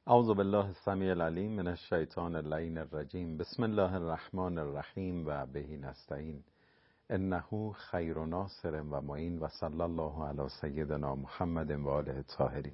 اعوذ بالله السمیع العلیم من الشیطان اللعین الرجیم. بسم الله الرحمن الرحیم و به نستعین انه خیر ناصر و معین و صلی الله علی سیدنا محمد و آله الطاهرین.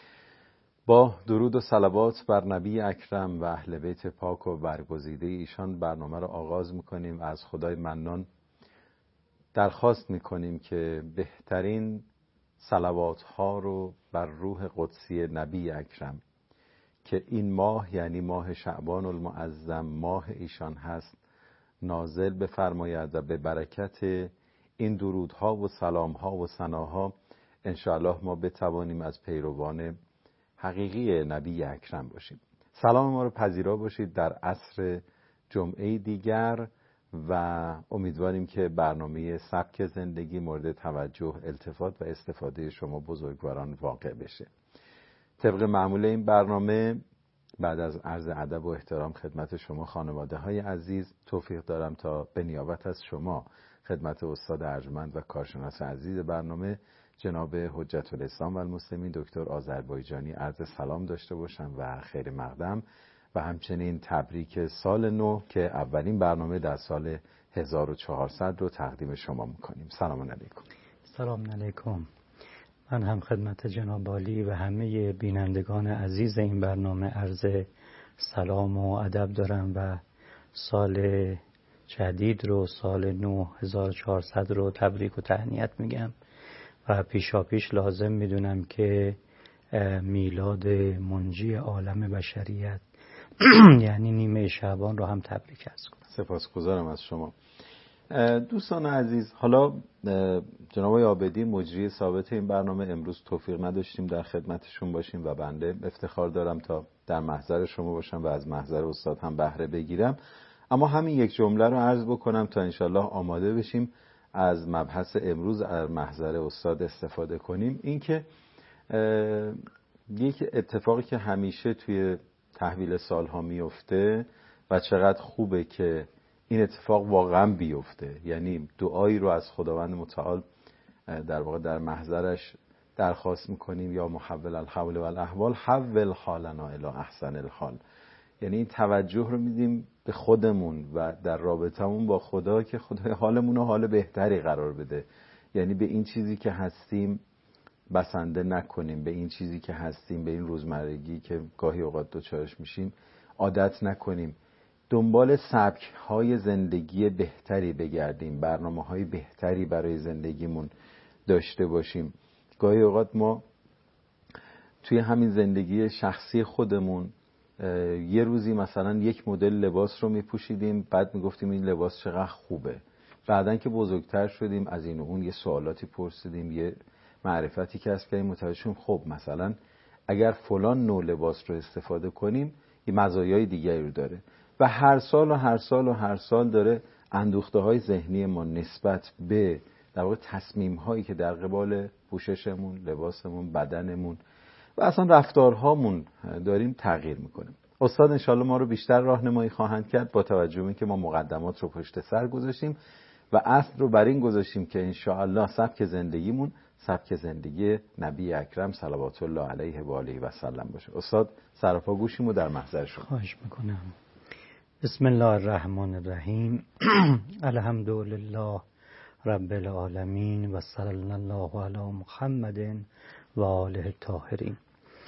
با درود و صلوات بر نبی اکرم و اهل بیت پاک و برگزیده ایشان برنامه را آغاز میکنیم و از خدای منان درخواست میکنیم که بهترین صلوات ها رو بر روح قدسی نبی اکرم که این ماه یعنی ماه شعبان المعظم ماه ایشان هست نازل بفرماید و به برکت این درودها و سلامها و ثناها انشاءالله ما بتوانیم از پیروان حقیقی نبی اکرم باشیم. سلام ما رو پذیرا باشید در عصر جمعه دیگر و امیدواریم که برنامه سبک زندگی مورد توجه، التفات و استفاده شما بزرگواران واقع بشه. طبق معمول این برنامه بعد از عرض ادب و احترام خدمت شما خانواده های عزیز توفیق دارم تا به نیابت از شما خدمت استاد ارجمند و کارشناس عزیز برنامه جناب حجت الاسلام و المسلمین دکتر آذربایجانی عرض سلام داشته باشم و خیر مقدم و همچنین تبریک سال نو که اولین برنامه در سال 1400 رو تقدیم شما میکنیم. سلام علیکم. سلام علیکم. من هم خدمت جناب عالی و همه بینندگان عزیز این برنامه عرض سلام و ادب دارم و سال جدید رو، سال نو 1400 رو تبریک و تهنیت میگم و پیشاپیش لازم میدونم که میلاد منجی عالم بشریت یعنی نیمه شعبان رو هم تبریک عرض کنم. سپاسگزارم از شما. دوستان عزیز، حالا جناب عابدی مجری ثابت این برنامه امروز توفیق نداشتیم در خدمتشون باشیم و بنده افتخار دارم تا در محضر شما باشم و از محضر استاد هم بهره بگیرم، اما همین یک جمله رو عرض بکنم تا انشالله آماده بشیم از مبحث امروز از محضر استاد استفاده کنیم. این که یک اتفاقی که همیشه توی تحویل سالها میفته و چقدر خوبه که این اتفاق واقعا بیفته، یعنی دعایی رو از خداوند متعال در واقع در محضرش درخواست میکنیم یا محول الحول و الاحوال حول حالنا الی احسن الحال، یعنی این توجه رو میدیم به خودمون و در رابطمون با خدا که خدای حالمون رو حال بهتری قرار بده، یعنی به این چیزی که هستیم بسنده نکنیم، به این چیزی که هستیم، به این روزمرگی که گاهی اوقات دوچارش میشیم عادت نکنیم، دنبال سبک‌های زندگی بهتری بگردیم، برنامه‌های بهتری برای زندگیمون داشته باشیم. گاهی اوقات ما توی همین زندگی شخصی خودمون یه روزی مثلا یک مدل لباس رو میپوشیدیم، بعد میگفتیم این لباس چقدر خوبه، بعدن که بزرگتر شدیم از این و اون یه سوالاتی پرسیدیم، یه معرفتی کسب کردیم، متوجه شدیم خب مثلا اگر فلان نوع لباس رو استفاده کنیم یه مزایای دیگری رو داره و هر سال داره اندوخته های ذهنی ما نسبت به در واقع تصمیم هایی که در قبال پوششمون، لباسمون، بدنمون و اصلا رفتارهامون داریم تغییر میکنیم. استاد انشالله ما رو بیشتر راهنمایی خواهند کرد با توجه به اینکه ما مقدمات رو پشت سر گذاشتیم و اصل رو بر این گذاشتیم که انشاءالله سبک زندگیمون سبک زندگی نبی اکرم صلوات الله علیه و آله و سلم باشه. استاد سراپا گوشیمو در محضر شما. خواهش میکنم. بسم الله الرحمن الرحیم. الحمد لله رب العالمین و صلی الله علی محمد و آله الطاهرین.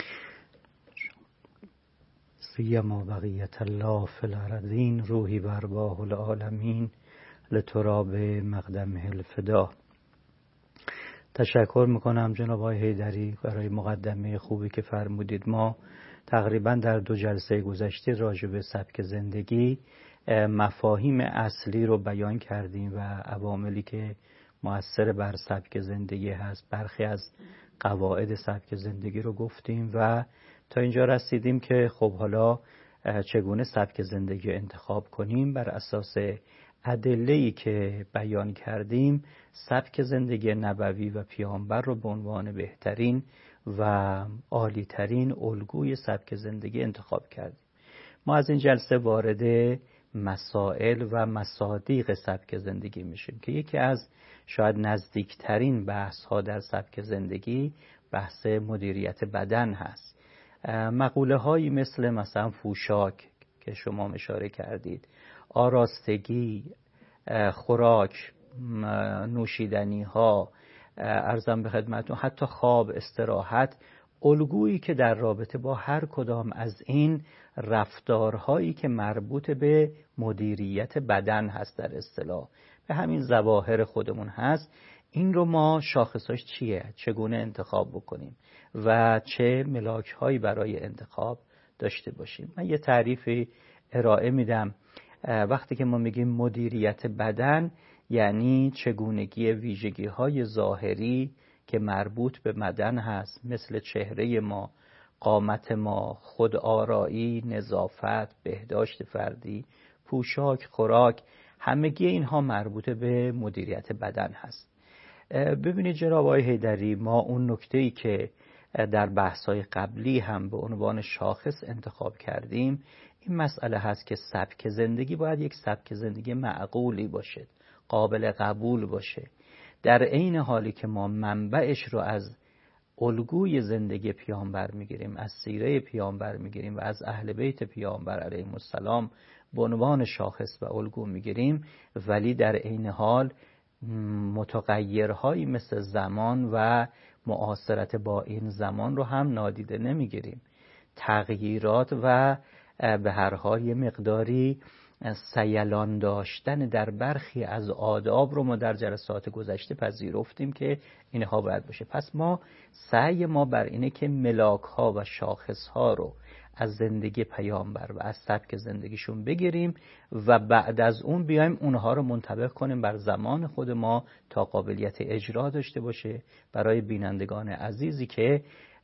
سیما بقیت الله فی الارضین روحی و ارواح العالمین لتراب مقدمه الفدا. تشکر میکنم جناب آقای حیدری برای مقدمه خوبی که فرمودید. ما تقریبا در 2 جلسه گذشته راجع به سبک زندگی مفاهیم اصلی رو بیان کردیم و عواملی که مؤثر بر سبک زندگی هست، برخی از قواعد سبک زندگی رو گفتیم و تا اینجا رسیدیم که خب حالا چگونه سبک زندگی انتخاب کنیم. بر اساس ادله‌ای که بیان کردیم سبک زندگی نبوی و پیامبر رو به عنوان بهترین و عالی‌ترین الگوی سبک زندگی انتخاب کردیم. ما از این جلسه وارد مسائل و مصادیق سبک زندگی میشیم که یکی از شاید نزدیکترین بحث ها در سبک زندگی بحث مدیریت بدن هست. مقوله هایی مثلا پوشاک که شما اشاره کردید، آراستگی، خوراک، نوشیدنی ها، عرضم به خدمتتون حتی خواب، استراحت، الگویی که در رابطه با هر کدام از این رفتارهایی که مربوط به مدیریت بدن هست، در اصطلاح به همین ظواهر خودمون هست، این رو ما شاخصاش چیه، چگونه انتخاب بکنیم و چه ملاک‌هایی برای انتخاب داشته باشیم. من یه تعریفی ارائه میدم. وقتی که ما میگیم مدیریت بدن، یعنی چگونگی ویژگی‌های ظاهری که مربوط به بدن هست، مثل چهره ما، قامت ما، خودآرایی، نظافت، بهداشت فردی، پوشاک، خوراک، همگی اینها مربوط به مدیریت بدن هست. ببینید جناب آقای حیدری، ما اون نکته‌ای که در بحث‌های قبلی هم به عنوان شاخص انتخاب کردیم، این مسئله هست که سبک زندگی باید یک سبک زندگی معقولی باشه، قابل قبول باشه، در عین حالی که ما منبعش رو از الگوی زندگی پیامبر میگیریم، از سیره پیامبر میگیریم و از اهل بیت پیامبر علیهم السلام به عنوان شاخص و الگو میگیریم، ولی در عین حال متغیرهایی مثل زمان و معاصرت با این زمان رو هم نادیده نمیگیریم. تغییرات و به هر حال یه مقداری سیلان داشتن در برخی از آداب رو ما در جلسات گذشته پذیرفتیم که اینها باید باشه. پس ما سعی ما بر اینه که ملاک ها و شاخص ها رو از زندگی پیامبر و از سبک زندگیشون بگیریم و بعد از اون بیایم اونها رو منطبق کنیم بر زمان خود ما تا قابلیت اجرا داشته باشه برای بینندگان عزیزی که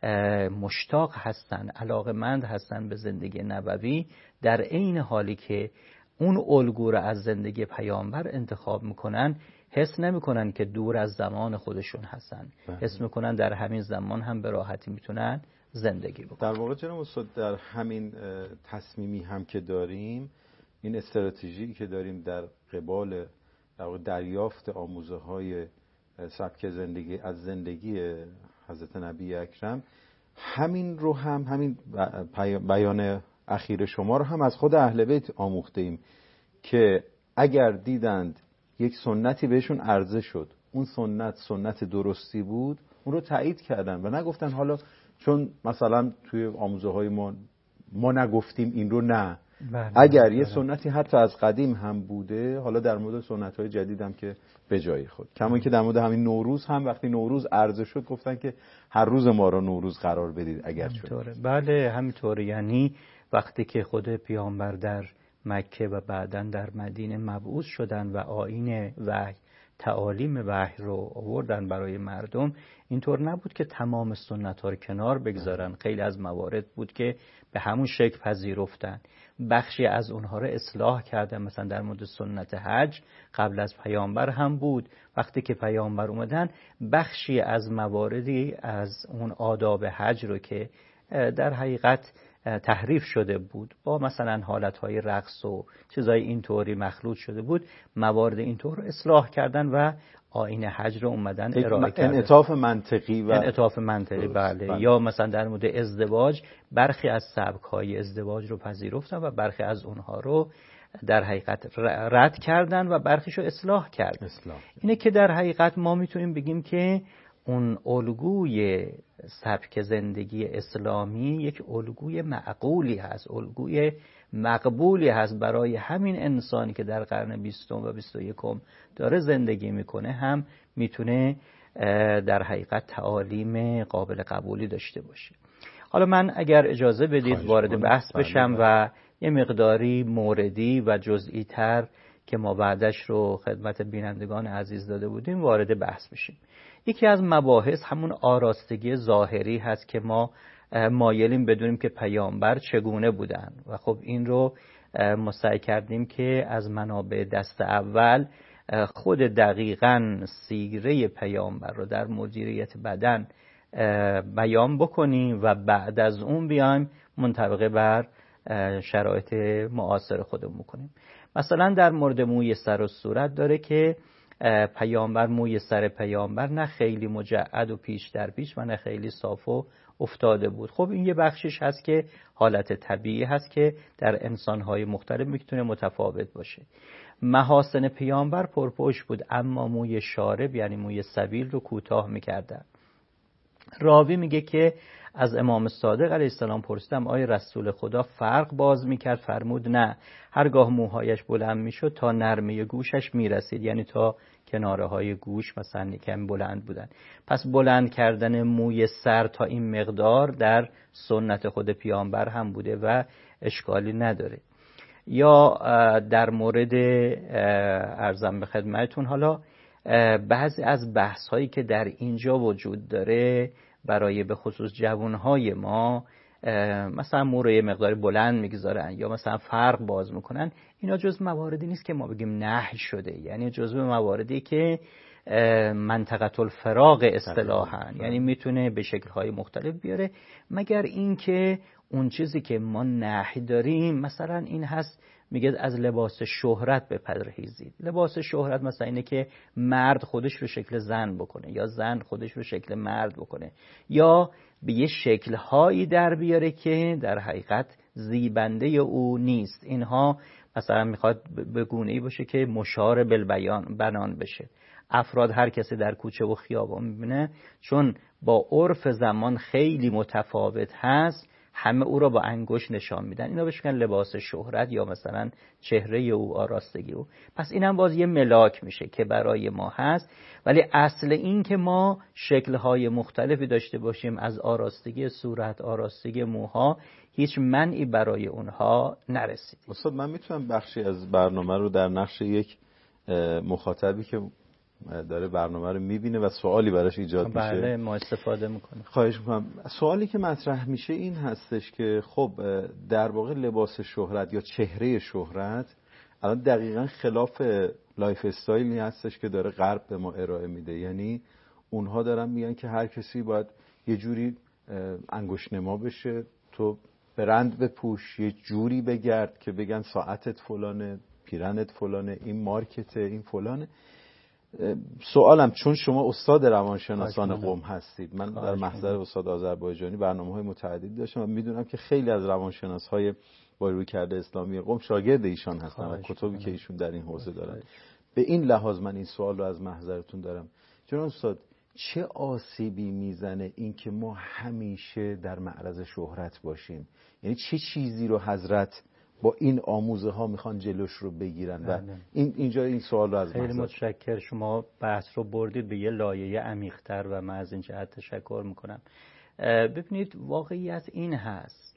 مشتاق هستن، علاقمند هستن به زندگی نبوی، در عین حالی که اون الگو رو از زندگی پیامبر انتخاب میکنن، حس نمیکنن که دور از زمان خودشون هستن، حس میکنن در همین زمان هم به راحتی میتونن زندگی بکنن. در واقع جناب استاد، در همین تصمیمی هم که داریم، این استراتژی که داریم در قبال دریافت آموزه های سبک زندگی از زندگی حضرت نبی اکرم، همین رو هم، همین بیان اخیر شما رو هم از خود اهل بیت آموخته ایم که اگر دیدند یک سنتی بهشون عرضه شد، اون سنت درستی بود، اون رو تایید کردن و نگفتن حالا چون مثلا توی آموزه های ما نگفتیم این رو، نه. اگر یه سنتی حتی از قدیم هم بوده، حالا در مورد سنت های جدید هم که به جای خود، کما که در مورد همین نوروز هم وقتی نوروز عرضه شد گفتن که هر روز ما رو نوروز قرار بدید اگر شد. بله همینطوره. یعنی وقتی که خود پیامبر در مکه و بعداً در مدینه مبعوث شدن و آیین وحی، تعالیم وحی رو آوردن برای مردم، اینطور نبود که تمام سنت ها رو کنار بگذارن. خیلی از موارد بود که به همون شکل پذیرفتن، بخشی از اونها رو اصلاح کردن. مثلا در مورد سنت حج قبل از پیامبر هم بود، وقتی که پیامبر اومدن بخشی از مواردی از اون آداب حج رو که در حقیقت تحریف شده بود، با مثلا حالتهای رقص و چیزای اینطوری مخلوط شده بود، موارد اینطور رو اصلاح کردن و آیین حج رو اومدن ارائه کردن. انعطاف منطقی بله. یا مثلا در مورد ازدواج برخی از سبک‌های ازدواج رو پذیرفتن و برخی از اونها رو در حقیقت رد کردن و برخیشو اصلاح کردن. اینه که در حقیقت ما میتونیم بگیم که اون الگوی سبک زندگی اسلامی یک الگوی معقولی هست، الگوی مقبولی هست برای همین انسانی که در قرن 20 و 21 داره زندگی میکنه، هم میتونه در حقیقت تعالیم قابل قبولی داشته باشه. حالا من اگر اجازه بدید وارد بحث بشم و یه مقداری موردی و جزئی تر که ما بعدش رو خدمت بینندگان عزیز داده بودیم وارد بحث بشیم. یکی از مباحث همون آراستگی ظاهری هست که ما مایلیم بدونیم که پیامبر چگونه بودن و خب این رو ما سعی کردیم که از منابع دست اول خود دقیقاً سیره پیامبر رو در مدیریت بدن بیان بکنیم و بعد از اون بیایم منطبق بر شرایط معاصر خودمون کنیم. مثلا در مورد موی سر و صورت داره که پیامبر، موی سر پیامبر نه خیلی مجعد و پیش در پیش و نه خیلی صاف و افتاده بود. خب این یه بخشش هست که حالت طبیعی هست که در انسان‌های مختلف میتونه متفاوت باشه. محاسن پیامبر پرپشت بود، اما موی شارب یعنی موی سبیل رو کوتاه میکردن. راوی میگه که از امام صادق علیه السلام پرسیدم آیا رسول خدا فرق باز میکرد؟ فرمود نه، هرگاه موهایش بلند میشد تا نرمه گوشش میرسید، یعنی تا کناره های گوش مثلا یکم بلند بودن. پس بلند کردن موی سر تا این مقدار در سنت خود پیامبر هم بوده و اشکالی نداره. یا در مورد عرضم به خدمتون حالا بعضی از بحث هایی که در اینجا وجود داره برای به خصوص جوانهای ما، مثلا مو رو یه مقدار بلند میگذارن یا مثلا فرق باز میکنن، اینا جز مواردی نیست که ما بگیم نهی شده، یعنی جزء مواردی که منطقه الفراغ اصطلاحاً، یعنی میتونه به شکل‌های مختلف بیاره، مگر اینکه اون چیزی که ما نهی داریم مثلا این هست میگه از لباس شهرت بپرهیزید. لباس شهرت مثلا اینه که مرد خودش رو شکل زن بکنه یا زن خودش رو شکل مرد بکنه یا به یه شکل‌هایی در بیاره که در حقیقت زیبنده او نیست. اینها مثلا میخواد به گونه‌ای باشه که مشار بالبیان بنان بشه. افراد هر کسی در کوچه و خیابان میبینه چون با عرف زمان خیلی متفاوت هست، همه او را با انگشت نشان میدن. اینا بهش میگن لباس شهرت یا مثلا چهره او، آراستگی او. پس اینم باز یه ملاک میشه که برای ما هست، ولی اصل این که ما شکل‌های مختلفی داشته باشیم از آراستگی صورت، آراستگی موها، هیچ منعی برای اونها نرسید. استاد من میتونم بخشی از برنامه رو در نقش یک مخاطبی که داره برنامه رو میبینه و سوالی براش ایجاد میشه، بله ما استفاده میکنیم. خواهش میکنم. سوالی که مطرح میشه این هستش که خب در واقع لباس شهرت یا چهره شهرت الان دقیقاً خلاف لایف استایلی هستش که داره غرب به ما ارائه میده. یعنی اونها دارن میگن که هر کسی باید یه جوری انگشت نما بشه، تو برند بپوش، یه جوری بگرد که بگن ساعتت فلانه، پیرنت فلانه، این مارکته، این فلانه. سوالم، چون شما استاد روانشناسان قم هستید، من در محضر استاد آذربایجانی برنامه‌های متعددی داشتم و میدونم که خیلی از روانشناس‌های با رویکرد اسلامی قم شاگرد ایشان هستن و کتبی که ایشون در این حوزه دارن. به این لحاظ من این سوال رو از محضرتون دارم، جناب استاد چه آسیبی میزنه این که ما همیشه در معرض شهرت باشیم؟ یعنی چه چیزی رو حضرت با این آموزه ها میخوان جلوش رو بگیرن؟ و اینجا این سوال رو از خیلی متشکر، شما بحث رو بردید به یه لایه عمیق‌تر و من از این جهت تشکر میکنم. ببینید واقعیت این هست،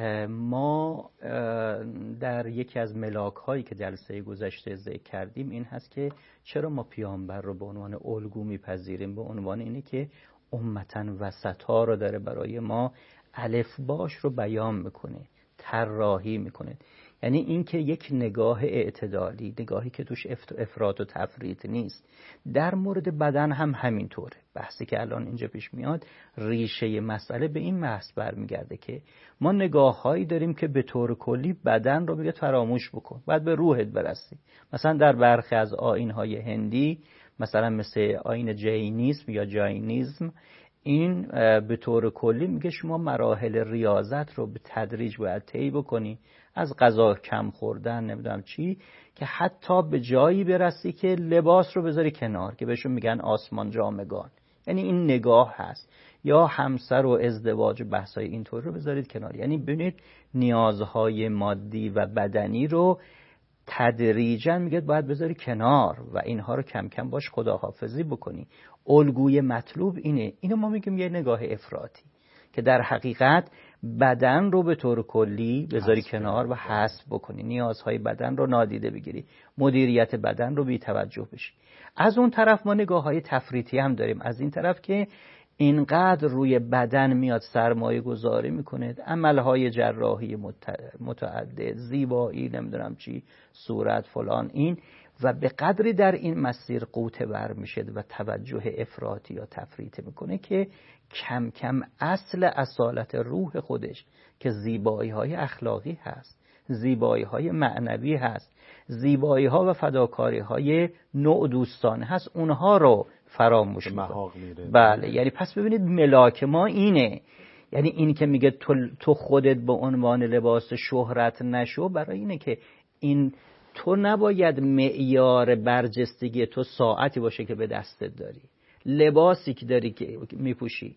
ما در یکی از ملاک هایی که جلسه گذشته ذکر کردیم این هست که چرا ما پیامبر رو به عنوان الگو میپذیریم؟ به عنوان اینه که امتاً وسطا رو داره برای ما الفباش رو بیان میکنه، طراحی میکنه. یعنی این که یک نگاه اعتدالی، نگاهی که توش افراط و تفریط نیست. در مورد بدن هم همینطوره. بحثی که الان اینجا پیش میاد ریشه مسئله به این بحث برمیگرده که ما نگاه‌هایی داریم که به طور کلی بدن رو میگه فراموش بکن، بعد به روحت برسی. مثلا در برخی از آیین‌های هندی، مثلا مثل آیین جینیسم یا جاینیسم، این به طور کلی میگه شما مراحل ریاضت رو به تدریج باید طی بکنی، از غذا کم خوردن نمیدونم چی، که حتی به جایی برسی که لباس رو بذاری کنار که بهشون میگن آسمان جامگان. یعنی این نگاه هست. یا همسر و ازدواج و بحثای اینطور رو بذارید کنار. یعنی ببینید نیازهای مادی و بدنی رو تدریجاً میگه باید بذاری کنار و اینها رو کم کم باش خداحافظی بکنی. الگوی مطلوب اینه. اینو ما میگیم یه نگاه افراطی که در حقیقت بدن رو به طور کلی بذاری کنار و حذف بکنی، نیازهای بدن رو نادیده بگیری، مدیریت بدن رو بی توجه بشی. از اون طرف ما نگاه‌های تفریطی هم داریم، از این طرف که اینقدر روی بدن میاد سرمایه گذاری میکنه، عملهای جراحی متعدد، زیبایی نمیدونم چی، صورت فلان، این و به قدری در این مسیر قوطه بر میشه و توجه افراطی یا تفریطی میکنه که کم کم اصل اصالت روح خودش که زیبایی های اخلاقی هست، زیبایی های معنوی هست، زیبایی ها و فداکاری های نوع دوستانه هست، اونها رو فراموش میکنه. بله، یعنی پس ببینید ملاک ما اینه یعنی این که میگه تو خودت به عنوان لباس شهرت نشو، برای اینه که این تو نباید معیار برجستگی تو ساعتی باشه که به دستت داری، لباسی که داری که میپوشی،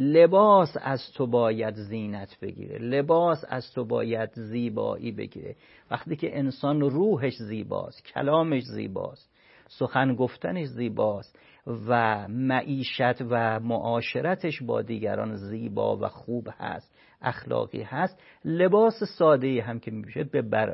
لباس از تو باید زینت بگیره، لباس از تو باید زیبایی بگیره. وقتی که انسان روحش زیباست، کلامش زیباست، سخن گفتنش زیباست و معیشت و معاشرتش با دیگران زیبا و خوب هست، اخلاقی هست، لباس ساده‌ای هم که میشه به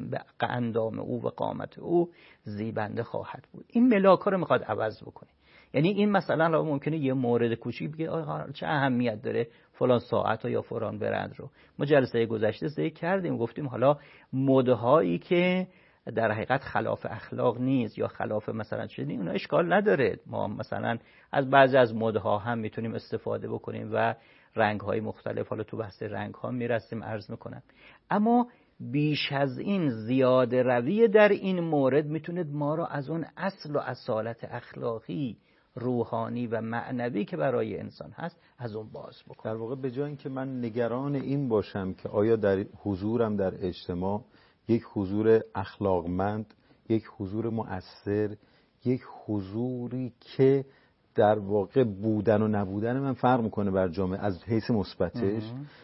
اندام او و قامت او زیبنده خواهد بود. این ملاک‌ها رو میخواد عوض بکنه. یعنی این مثلا ممکنه یه مورد کوچیک بگه چه اهمیت داره فلان ساعت یا فلان برند رو. ما جلسه گذشته ذکر کردیم، گفتیم حالا مدهایی که در حقیقت خلاف اخلاق نیست یا خلاف مثلا چیزی، اونا اشکال نداره. ما مثلا از بعضی از مدها هم میتونیم استفاده بکنیم و رنگ‌های مختلف، حالا تو بحث رنگ‌ها میرسیم عرض میکنم. اما بیش از این زیاده روی در این مورد میتونه ما رو از اون اصل و اصالت اخلاقی، روحانی و معنوی که برای انسان هست از اون باز بکنه. در واقع به جای اینکه من نگران این باشم که آیا در حضورم در اجتماع یک حضور اخلاقمند، یک حضور مؤثر، یک حضوری که در واقع بودن و نبودن من فرق میکنه بر جامعه از حیث مثبتش،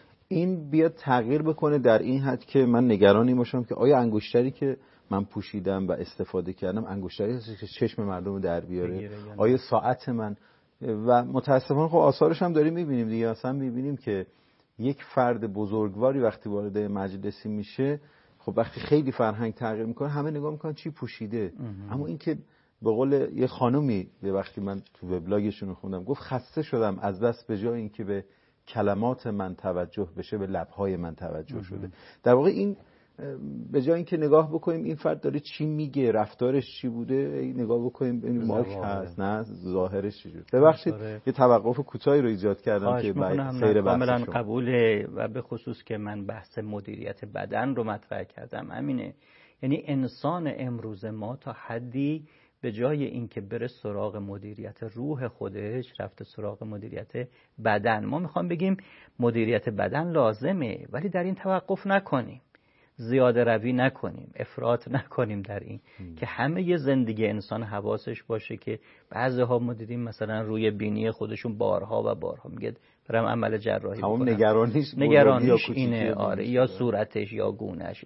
این بیاد تغییر بکنه در این حد که من نگران این باشم که آیا انگشتری که من پوشیدم و استفاده کردم انگشتری هست که چشم مردم رو در بیاره، آیا ساعت من، و متاسفانه خب آثارش هم داریم میبینیم دیگه. اصلا میبینیم که یک فرد بزرگواری وقتی وارد مجلسی میشه، خب وقتی خیلی فرهنگ تغییر میکنه همه نگاه میکنن چی پوشیده. اما این که به قول یه خانومی به وقتی من تو وبلاگشون خوندم گفت خسته شدم از دست به جای اینکه به کلمات من توجه بشه به لبهای من توجه شده. در واقع این به جای اینکه نگاه بکنیم این فرد داره چی میگه، رفتارش چی بوده، نگاه بکنیم این ماک هست نه ظاهرش چجوره. ببخشید یه توقف کوتاهی رو ایجاد کردم که سیر بحث کاملا قبوله و به خصوص که من بحث مدیریت بدن رو مطرح کردم. همینه، یعنی انسان امروز ما تا حدی به جای اینکه بره سراغ مدیریت روح خودش رفته سراغ مدیریت بدن. ما میخوام بگیم مدیریت بدن لازمه، ولی در این توقف نکنیم، زیاده روی نکنیم، افراط نکنیم در این که همه ی زندگی انسان حواسش باشه که بعضی‌ها ما دیدیم مثلا روی بینی خودشون بارها و بارها میگه برام عمل جراحی بکنم، نگرانیش اینه، آره، یا صورتش یا گونهش،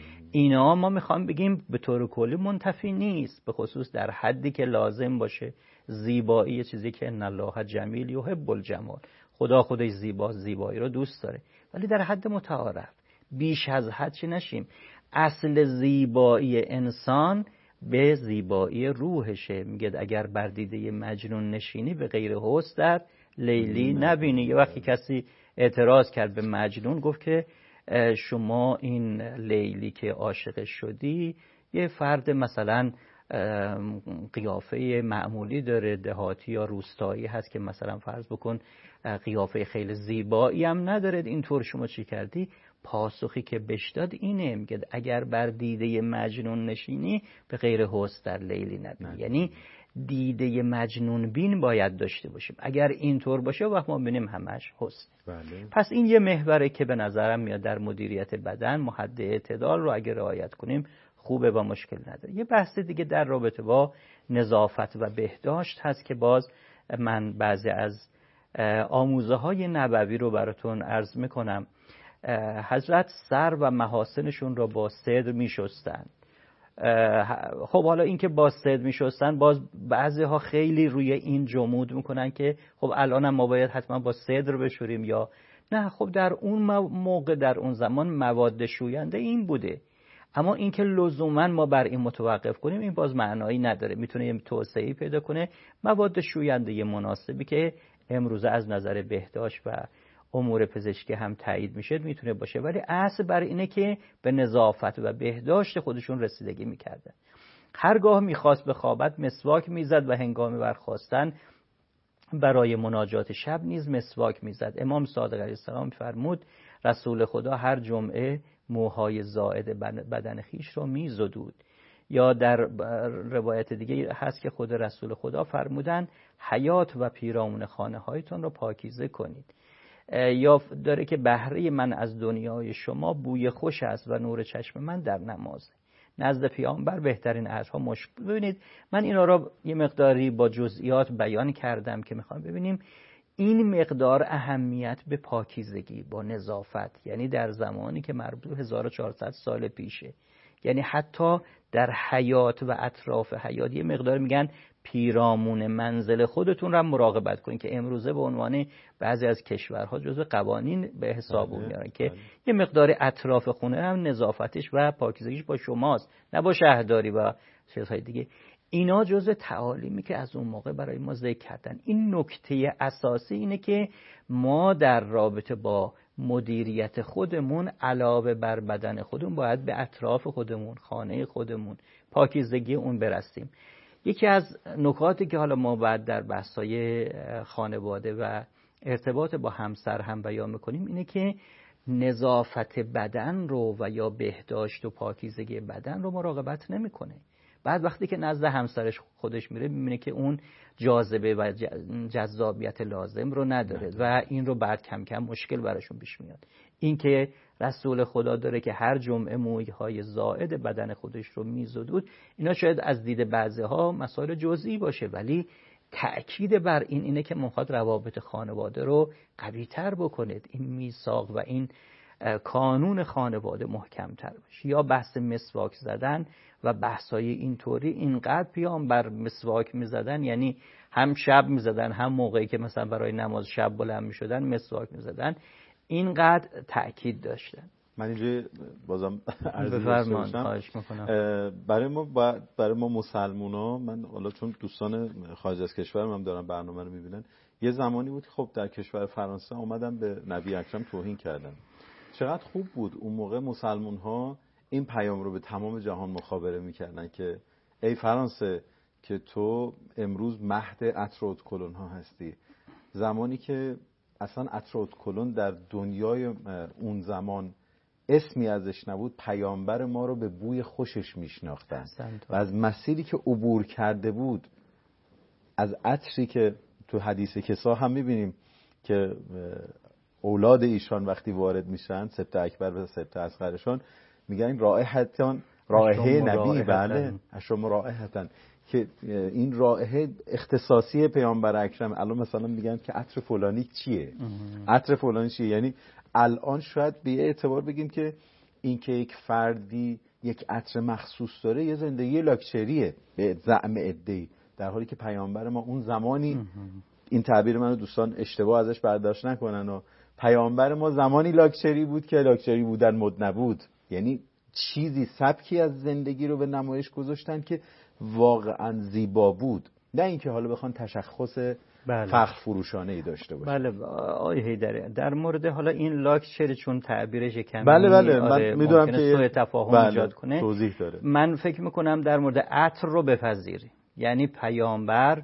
اینا ما میخوام بگیم به طور کلی منتفی نیست، به خصوص در حدی که لازم باشه. زیبایی چیزی که ان الله جمیل یحب الجمال، خدا خودش زیبایی رو دوست داره، ولی در حد متعارف، بیش از حد چی نشیم. اصل زیبایی انسان به زیبایی روحشه. میگه اگر بر دیده مجنون نشینی به غیر حسن در لیلی نبینی. یه وقتی کسی اعتراض کرد به مجنون، گفت که شما این لیلی که عاشق شدی یه فرد مثلا قیافه معمولی داره، دهاتی یا روستایی هست که مثلا فرض بکن قیافه خیلی زیبایی هم نداره، اینطور شما چی کردی؟ پاسخی که بهش داد اینه، میگه اگر بر دیده مجنون نشینی به غیر حسن در لیلی نبینی. یعنی دیده مجنون بین باید داشته باشیم. اگر اینطور باشه وقت ما ببینیم همش حسن. بله. پس این یه محوره که به نظرم میاد در مدیریت بدن حد اعتدال رو اگر رعایت کنیم خوبه و مشکل نداره. یه بحث دیگه در رابطه با نظافت و بهداشت هست که باز من بعضی از آموزه های نبوی رو براتون عرض میکنم. حضرت سر و محاسنشون رو با سدر میشستن. خب حالا این که با سدر میشستن، باز بعضی ها خیلی روی این جمود میکنن که خب الان هم ما باید حتما با سدر بشوریم یا نه. خب در اون موقع در اون زمان مواد شوینده این بوده، اما اینکه لزوما ما بر این متوقف کنیم این باز معنایی نداره. میتونه یه توسعه‌ای پیدا کنه، مواد شوینده مناسبی که امروزه از نظر بهداشت و امور پزشکی هم تایید میشه میتونه باشه، ولی اصل بر اینه که به نظافت و بهداشت خودشون رسیدگی میکردن. هرگاه میخواست به خوابت مسواک میزد و هنگام برخاستن برای مناجات شب نیز مسواک میزد. امام صادق علیه السلام فرمود رسول خدا هر جمعه موهای زائد بدن خیش رو میزدود. یا در روایت دیگه هست که خود رسول خدا فرمودن حیات و پیرامون خانه هایتون رو پاکیزه کنید. یا داره که بهره من از دنیای شما بوی خوش است و نور چشم من در نمازه. نزد پیامبر بهترین عطرها مشک. ببینید من اینا را یه مقداری با جزئیات بیان کردم که میخوام ببینیم این مقدار اهمیت به پاکیزگی، با نظافت، یعنی در زمانی که مربوط به 1400 سال پیشه، یعنی حتی در حیات و اطراف حیات یه مقدار میگن پیرامون منزل خودتون را مراقبت کنید، که امروزه به عنوان بعضی از کشورها جزو قوانین به حساب میارن که یه مقدار اطراف خونه هم نظافتش و پاکیزگیش با شماست، نه با شهرداری و چیزهای دیگه. اینا جزء تعالیمی که از اون موقع برای ما ذکر کردن. این نکته اساسی اینه که ما در رابطه با مدیریت خودمون علاوه بر بدن خودمون باید به اطراف خودمون، خانه خودمون، پاکیزگی اون برسیم. یکی از نکاتی که حالا ما باید در بحث‌های خانواده و ارتباط با همسر هم بیان می‌کنیم اینه که نظافت بدن رو و یا بهداشت و پاکیزگی بدن رو مراقبت نمی‌کنه. بعد وقتی که نزد همسرش خودش میره میبینه که اون جاذبه و جذابیت لازم رو نداره و این رو بعد کم کم مشکل براشون پیش میاد. این که رسول خدا داره که هر جمعه مویهای زائد بدن خودش رو میزدود، اینا شاید از دید بعضی‌ها مسائل جزئی باشه، ولی تأکید بر این اینه که میخواد روابط خانواده رو قوی‌تر بکنید، این میثاق و این کانون خانواده محکم‌تر بشه. یا بحث مسواک زدن و بحثای اینطوری، اینقدر پیامبر مسواک میزدن، یعنی هم شب میزدن هم موقعی که مثلا برای نماز شب بلند میشدن مسواک میزدن، اینقدر تأکید داشتن. من اینجا بازم عرض خواهش میکنم برای ما مسلمونا، من حالا چون دوستان خارج از کشورم هم دارن برنامه رو میبینن، یه زمانی بود که خب در کشور فرانسه اومدن به نبی اکرم توهین کردن. چقدر خوب بود اون موقع مسلمون ها این پیام رو به تمام جهان مخابره میکردن که ای فرانسه که تو امروز مهد عطر اود کلون ها هستی. زمانی که اصلا عطر اود کلون در دنیای اون زمان اسمی ازش نبود، پیامبر ما رو به بوی خوشش میشناختن و از مسیری که عبور کرده بود، از عطری که تو حدیث کسا هم میبینیم که اولاد ایشان وقتی وارد میشن، سبت اکبر و سبت اصغرشان، میگن رائحه نبی، بله اشم رائحتن، که این رائحه اختصاصی پیامبر اکرم. الان مثلا میگن که عطر فلانی چیه، عطر فلانی چیه، یعنی الان شاید به اعتبار بگیم که این که یک فردی یک عطر مخصوص داره یه زندگی لاکچریه به زعم عده‌ای، در حالی که پیامبر ما اون زمانی، این تعبیر منو دوستان اشتباه ازش برداشت نکنن، و پیامبر ما زمانی لاکچری بود که لاکچری بودن مد نبود، یعنی چیزی سبکی از زندگی رو به نمایش گذاشتن که واقعا زیبا بود، نه اینکه حالا بخوان تشخص فخر فروشانه ای داشته باشه. بله آقای حیدری، در مورد حالا این لاکچری چون تعبیرش کمی بله من میدونم که سوء تفاهم ایجاد کنه، توضیح داره. من فکر میکنم در مورد عطر رو بپذیری، یعنی پیامبر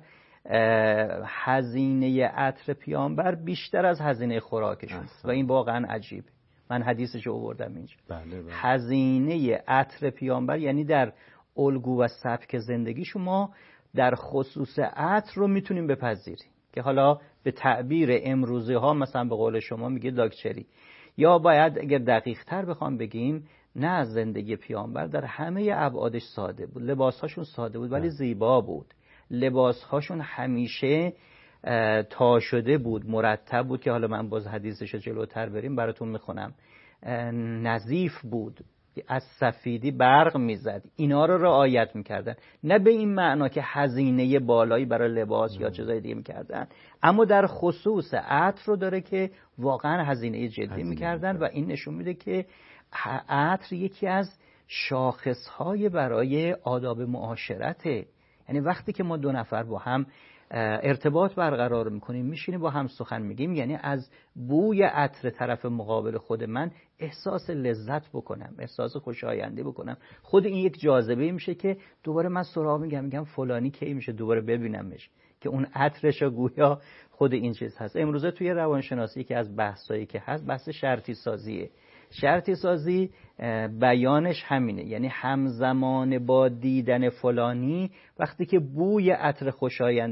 هزینه عطر پیامبر بیشتر از هزینه خوراکشون و این واقعا عجیبه. من حدیثش رو آوردم اینجا. بله. هزینه عطر پیامبر یعنی در الگو و سبک زندگی شما در خصوص عطر رو میتونیم بپذیریم که حالا به تعبیر امروزی ها مثلا به قول شما میگه لاکچری، یا باید اگر دقیق تر بخوام بگیم نه، زندگی پیامبر در همه ابعادش ساده بود، لباسهاشون ساده بود ولی زیبا بود، لباسهاشون همیشه تا شده بود، مرتب بود، که حالا من باز حدیثش جلوتر بریم براتون میخونم، نظیف بود، از سفیدی برق میزد، اینا رو رعایت میکردن، نه به این معنا که هزینه بالایی برای لباس یا چیزای دیگه میکردن، اما در خصوص عطر رو داره که واقعا هزینه جدی میکردن و این نشون میده که عطر یکی از شاخصهای برای آداب معاشرته. یعنی وقتی که ما دو نفر با هم ارتباط برقرار میکنیم، میشینیم با هم سخن میگیم، یعنی از بوی عطر طرف مقابل خود من احساس لذت بکنم، احساس خوشایندی بکنم، خود این یک جاذبه میشه که دوباره من سراغ میگم فلانی کی میشه دوباره ببینمش، که اون عطرش گویا خود این چیز هست. امروزه توی روانشناسی که از بحثایی که هست بحث شرطی سازیه، شرطی سازی بیانش همینه، یعنی همزمان با دیدن فلانی وقتی که بوی عطر خوشایند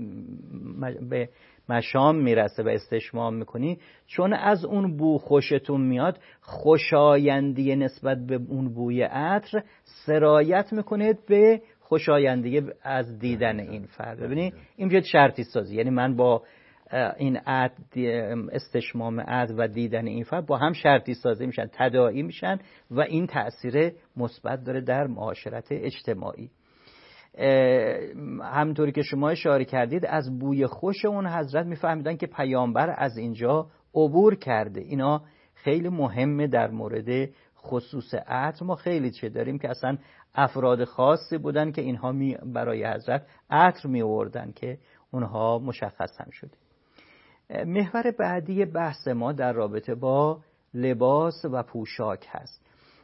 به مشام میرسه و استشمام میکنی، چون از اون بو خوشتون میاد، خوشایندی نسبت به اون بوی عطر سرایت میکنه به خوشایندی از دیدن این فرد. ببینید این میشه شرطی سازی، یعنی من با این استشمام عطر و دیدن این فرد با هم شرطی سازی میشن، تداعی میشن و این تأثیر مثبت داره در معاشرت اجتماعی. همونطوری که شما اشاره کردید از بوی خوش اون حضرت میفهمیدن که پیامبر از اینجا عبور کرده. اینا خیلی مهمه در مورد خصوص عطر. ما خیلی چه داریم که اصلا افراد خاصی بودن که اینها برای حضرت عطر می آوردن که اونها مشخص هم شده. محور بعدی بحث ما در رابطه با لباس و پوشاک هست.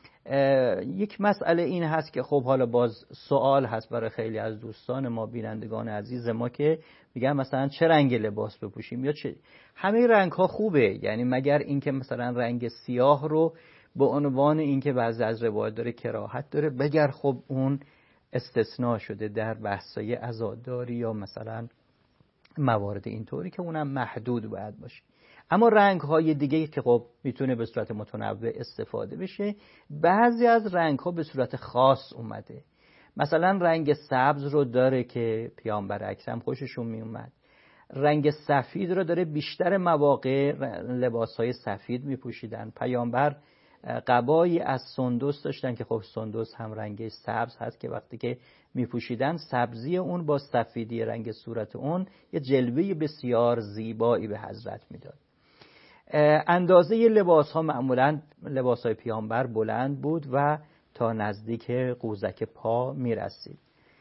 یک مسئله این هست که خب حالا باز سوال هست برای خیلی از دوستان ما، بینندگان عزیز ما، که میگن مثلا چه رنگ لباس بپوشیم یا چه. همه رنگ ها خوبه، یعنی مگر اینکه مثلا رنگ سیاه رو به عنوان اینکه بعضی از روایات داره کراهت داره، بگر خب اون استثناء شده در بحثای عزاداری یا مثلا موارد اینطوری که اونم محدود باید باشه. اما رنگ های دیگه که خب میتونه به صورت متنوع استفاده بشه، بعضی از رنگ ها به صورت خاص اومده. مثلا رنگ سبز رو داره که پیامبر اکرم خوششون میومد. رنگ سفید رو داره، بیشتر مواقع لباس های سفید میپوشیدن. پیامبر قبایی از سندس داشتن که خب سندس هم رنگ سبز هست که وقتی که میپوشیدن سبزی اون با سفیدی رنگ صورت اون یه جلوه بسیار زیبایی به حضرت میداد. اندازه لباس ها معمولا لباس های پیامبر بلند بود و تا نزدیک قوزک پا میرسید.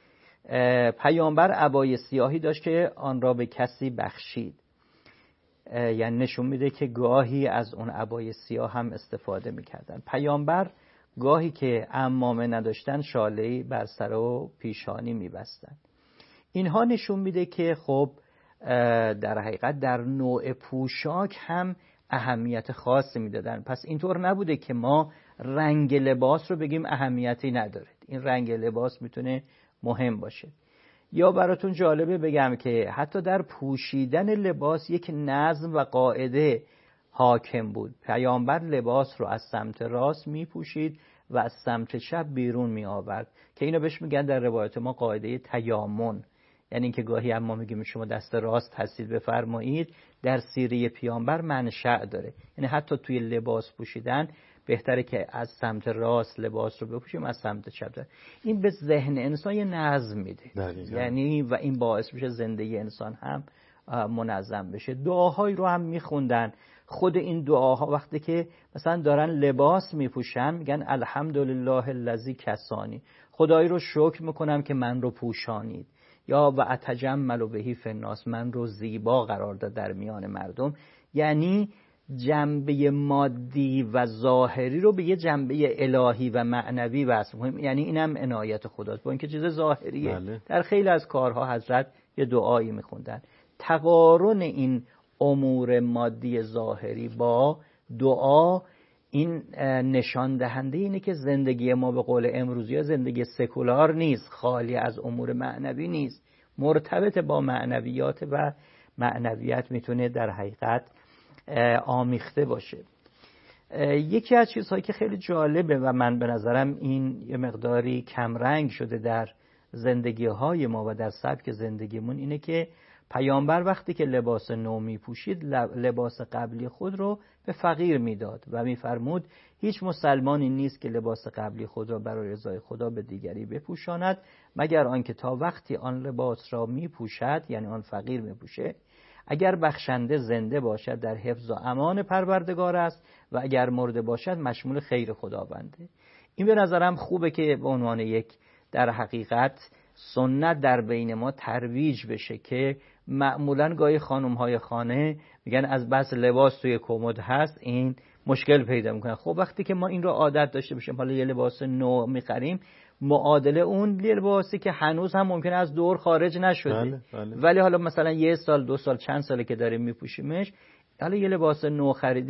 پیامبر عبای سیاهی داشت که آن را به کسی بخشید، یعنی نشون میده که گاهی از اون عبای سیاه هم استفاده میکردن. پیامبر گاهی که عمامه نداشتن شاله‌ای بر سر و پیشانی میبستن. اینها نشون میده که خب در حقیقت در نوع پوشاک هم اهمیت خاصی میدادن. پس اینطور نبوده که ما رنگ لباس رو بگیم اهمیتی نداره. این رنگ لباس میتونه مهم باشه. یا براتون جالبه بگم که حتی در پوشیدن لباس یک نظم و قاعده حاکم بود. پیامبر لباس رو از سمت راست میپوشید و از سمت چپ بیرون می آورد که اینو بهش میگن در روایت ما قاعده تیامن، یعنی اینکه گاهی اما میگیم شما دست راست هستید بفرمایید، در سیره پیامبر منشأ داره. یعنی حتی توی لباس پوشیدن بهتره که از سمت راست لباس رو بپوشیم، از سمت چپ داره. این به ذهن انسان یه نظم میده، یعنی و این باعث میشه زندگی انسان هم منظم بشه. دعاهایی رو هم میخوندن. خود این دعاها وقتی که مثلا دارن لباس میپوشن میگن الحمدلله الذی کسانی، خدای رو شکر میکنم که من رو پوشانید، یا و اتجمل بهی فی الناس، من رو زیبا قرار داد در میان مردم. یعنی جنبه مادی و ظاهری رو به یه جنبه الهی و معنوی وصل، یعنی اینم عنایت خداست با اینکه چیز ظاهریه. بله. در خیلی از کارها حضرت یه دعایی میخوندن. تقارن این امور مادی ظاهری با دعا این نشان دهنده اینه که زندگی ما به قول امروزی ها زندگی سکولار نیست، خالی از امور معنوی نیست، مرتبط با معنویات و معنویت میتونه در حقیقت آمیخته باشه. یکی از چیزهایی که خیلی جالبه و من به نظرم این یه مقداری کمرنگ شده در زندگی های ما و در سبک زندگیمون اینه که پیامبر وقتی که لباس نو می پوشید لباس قبلی خود رو به فقیر میداد و میفرمود هیچ مسلمانی نیست که لباس قبلی خود را برای رضای خدا به دیگری بپوشاند مگر آنکه تا وقتی آن لباس را می پوشد، یعنی آن فقیر می پوشه، اگر بخشنده زنده باشد در حفظ و امان پروردگار است و اگر مرده باشد مشمول خیر خداونده. این به نظرم خوبه که به عنوان یک در حقیقت سنت در بین ما ترویج بشه که معمولاً گاهی خانم‌های خانه میگن از بس لباس توی کمد هست این مشکل پیدا میکنه. خب وقتی که ما این رو عادت داشته باشیم، حالا یه لباس نو میخریم معادله اون لباسی که هنوز هم ممکنه از دور خارج نشده، بله. ولی حالا مثلا 1 سال 2 سال چند ساله که داریم میپوشیمش، حالا یه لباس نو خریدیم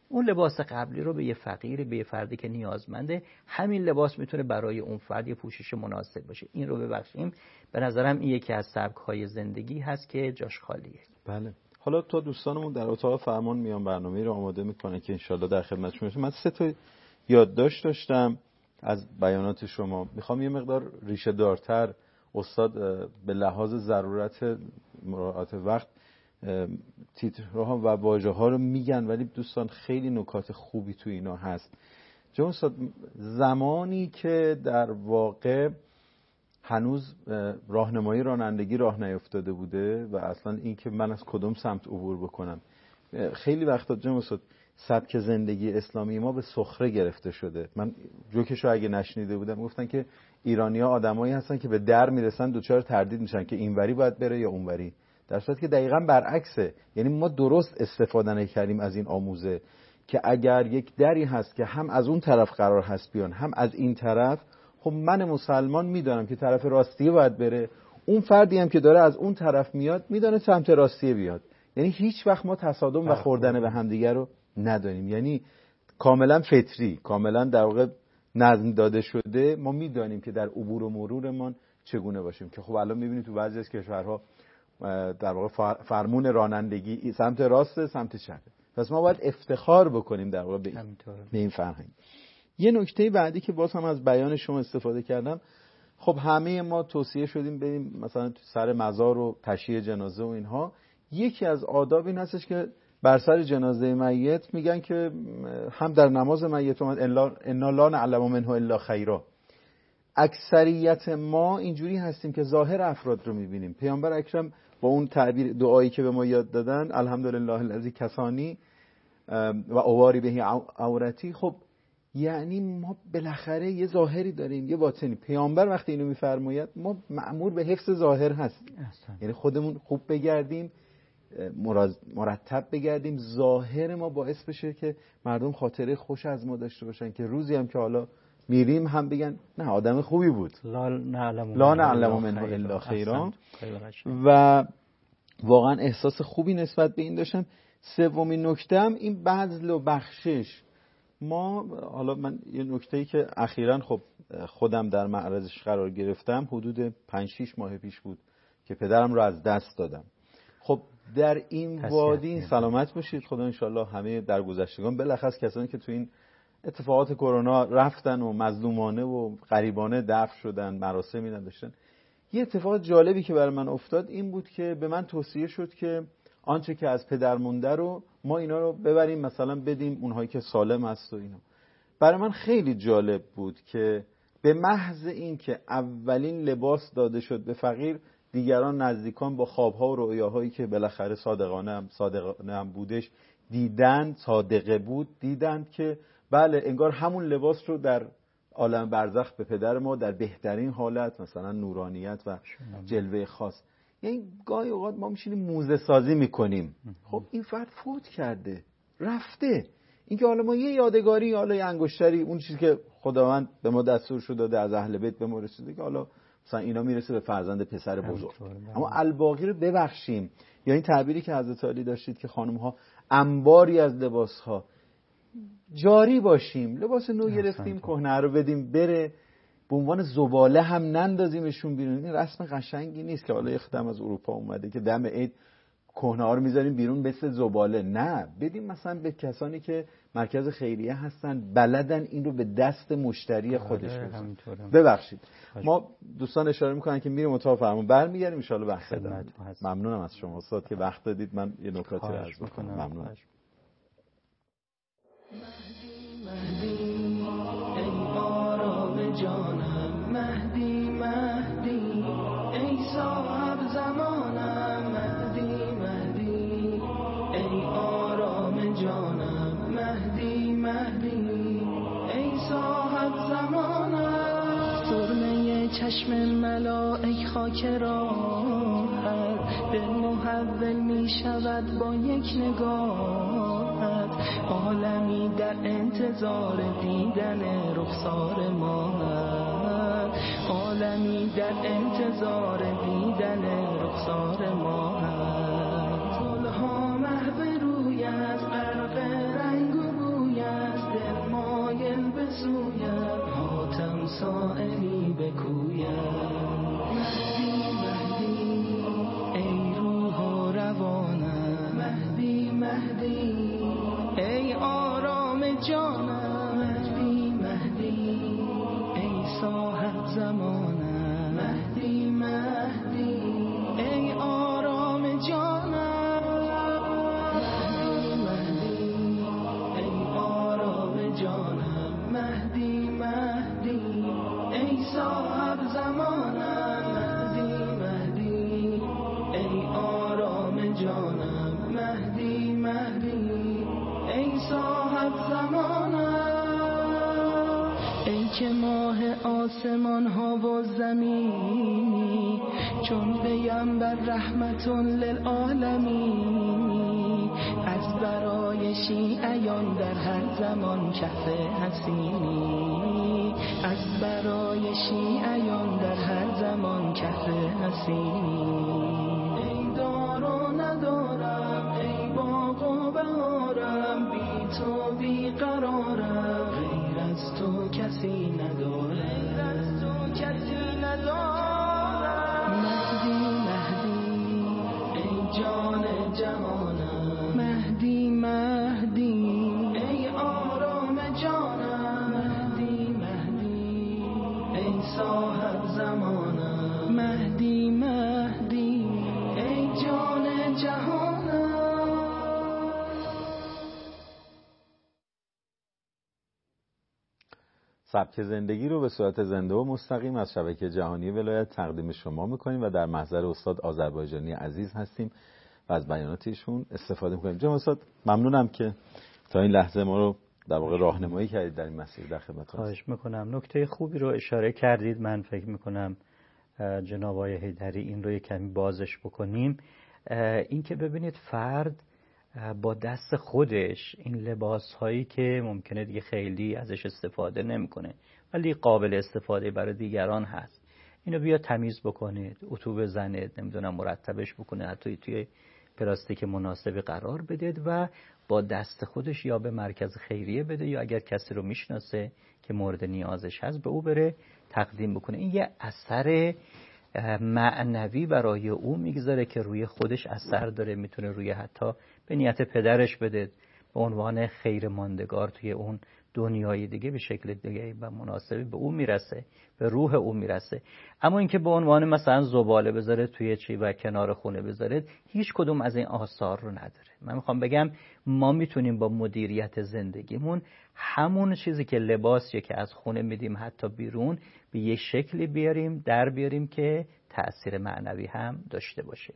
اون لباس قبلی رو به یه فقیر، به یه فردی که نیازمنده، همین لباس میتونه برای اون فرد یه پوشش مناسب باشه. این رو ببخشیم، به نظرم این یکی از سبک‌های زندگی هست که جاش خالیه. بله. حالا تا دوستانمون در اتاق فرمان میان برنامه‌ای رو آماده میکنن که انشالله در خدمتشون باشیم. من 3 تا یادداشت داشتم از بیانات شما. میخوام یه مقدار ریشه دارتر استاد به لحاظ ضرورت مراعات وقت تیترها و واژه‌ها رو میگن، ولی دوستان خیلی نکات خوبی تو اینا هست. جناب استاد، زمانی که در واقع هنوز راهنمایی رانندگی راه نیفتاده بوده و اصلا این که من از کدوم سمت عبور بکنم، خیلی وقتا جناب استاد سبک زندگی اسلامی ما به سخره گرفته شده. من جوکشو اگه نشنیده بودم گفتن که ایرانی‌ها آدمایی هستن که به در میرسن دوچار تردید میشن که اینوری باید بره یا اونوری، در صورتی که دقیقاً برعکسه. یعنی ما درست استفاده نکردیم از این آموزه که اگر یک دری هست که هم از اون طرف قرار هست بیان هم از این طرف، خب من مسلمان میدانم که طرف راستیه باید بره، اون فردی هم که داره از اون طرف میاد میدانه سمت راستیه بیاد. یعنی هیچ وقت ما تصادم و خوردن به همدیگه رو ندانیم. یعنی کاملا فطری، کاملا در واقع نظم داده شده. ما میدانیم که در عبور و مرورمان چگونه باشیم، که خب الان میبینید تو بعضی از کشورها در واقع فرمون رانندگی سمت راست، سمت چپ. پس ما باید افتخار بکنیم در واقع به این فرهنگ. یه نکته بعدی که باز هم از بیان شما استفاده کردم، خب همه ما توصیه شدیم بریم مثلا سر مزار و تشییع جنازه و اینها. یکی از آداب این هستش که بر سر جنازه میت میگن که هم در نماز میت اومد انا لا نعلم منه الا خیرا. اکثریت ما اینجوری هستیم که ظاهر افراد رو میبینیم. پیامبر اکرم با اون تعبیر دعایی که به ما یاد دادن، الحمدلله الذی کسانی و اواری بهی عورتی، خب یعنی ما بالاخره یه ظاهری داریم، یه باطنی. پیامبر وقتی اینو میفرماید ما مأمور به حفظ ظاهر هستیم. یعنی خودمون خوب بگردیم، مرتب بگردیم، ظاهر ما باعث بشه که مردم خاطره خوش از ما داشته باشن، که روزی هم که حالا میریم هم بگن نه آدم خوبی بود. لا نعلم منه الا خیرا. و واقعا احساس خوبی نسبت به این داشتم. سومین نکته‌ام این بذل و بخشش. ما حالا من یه نکته‌ای که اخیراً خب خودم در معرضش قرار گرفتم، حدود 5-6 ماه پیش بود که پدرم رو از دست دادم. خب در این وادی سلامت باشید، خدا انشالله همه درگذشتگان، بالاخص کسانی که تو این اتفاقات کرونا رفتن و مظلومانه و غریبانه دفن شدن، مراسمی نداشتن. یه اتفاق جالبی که برای من افتاد این بود که به من توصیه شد که آنچه که از پدر مونده رو ما اینا رو ببریم مثلا بدیم اونهایی که سالم هست و اینا. برای من خیلی جالب بود که به محض این که اولین لباس داده شد به فقیر، دیگران نزدیکان با خوابها و رؤیاهایی که بالاخره صادقانه هم بودش دیدند، صادقه بود، دیدند که بله انگار همون لباس رو در عالم برزخ به پدر ما در بهترین حالت، مثلا نورانیت و جلوه خاص. یعنی گاهی اوقات ما میشینیم موزه سازی میکنیم. خب این فرد فوت کرده، رفته، اینکه حالا ما یه یادگاری، حالا یه انگشتری، اون چیزی که خداوند به ما دستور شده داده از اهل بیت به ما رسیده، که حالا مثلا اینا میرسه به فرزند پسر بزرگ، اما الباقی رو ببخشیم. یا این تعبیری که حضرت علی داشتید که خانم ها انباری از لباس ها، جاری باشیم. لباس نو گرفتیم کهنه رو بدیم بره، به عنوان زباله هم نندازیمشون بیرون. این رسم قشنگی نیست که حالا یه خدم از اروپا اومده که دم عید کهنه ها رو میذاریم بیرون مثل زباله. نه، بدیم مثلا به کسانی که مرکز خیریه هستن، بلدن این رو به دست مشتری خودش بزنن. ببخشید ما دوستان اشاره میکنن که میریم اتاق فرمان، برمیگردیم ان شاء الله بحث ادامه. ممنونم از شما استاد که وقت دادید. من یه نکاتی رو عرض بکنم. ممنونم. جانم مهدی مهدی ای صاحب زمانم، مهدی مهدی ای آرام جانم، مهدی مهدی ای صاحب زمانم. سرمه چشم ملائک خاک راحت، دل محول می شود با یک نگاهت. عالمی در انتظار دیدن رخسار ما، عالمی در انتظار دیدن رخسار ما. گلها محو رویت غرق رنگ و آسمان ها و زمینی، چون پیامبر رحمت للعالمینی، از برای شیعیان در هر زمان کف حسینی، از برای شیعیان در هر زمان کف حسینی. ای دار و ندارم، ای باغ و بهارم، بی تو بی قرارم، غیر از تو کسی ندارم، مهدی مهدی ای جان جهانم، مهدی مهدی ای آرام جانم، مهدی مهدی ای صاحب زمانم، مهدی مهدی ای جان جهانم. سبک زندگی رو به صورت زنده و مستقیم از شبکه جهانی ولایت تقدیم شما میکنیم و در محضر استاد آذربایجانی عزیز هستیم و از بیانات ایشون استفاده میکنیم. جناب استاد ممنونم که تا این لحظه ما رو در واقع راهنمایی کردید در این مسیر. در خدمتتون هستم. خواهش میکنم. نکته خوبی رو اشاره کردید. من فکر میکنم جناب آقای حیدری این رو یک کمی بازش بکنیم. این که ببینید فرد با دست خودش این لباس هایی که ممکنه دیگه خیلی ازش استفاده نمیکنه ولی قابل استفاده برای دیگران هست، اینو بیا تمیز بکنید، اتو بزنید، نمیدونم مرتبش بکنه، حتی توی پلاستیک مناسبی قرار بدید و با دست خودش یا به مرکز خیریه بده یا اگر کسی رو میشناسه که مورد نیازش هست به او بره تقدیم بکنه. این یه اثر معنوی برای او میگذاره که روی خودش اثر داره، میتونه روی حتی به نیت پدرش بده به عنوان خیر ماندگار توی اون دنیای دیگه به شکل دیگه و مناسبی به او میرسه، به روح او میرسه. اما اینکه به عنوان مثلا زباله بذاره توی چی و کنار خونه بذاره، هیچ کدوم از این آثار رو نداره. من میخوام بگم ما میتونیم با مدیریت زندگیمون همون چیزی که لباسیه که از خونه میدیم حتی بیرون به یه شکلی بیاریم که تأثیر معنوی هم داشته باشه.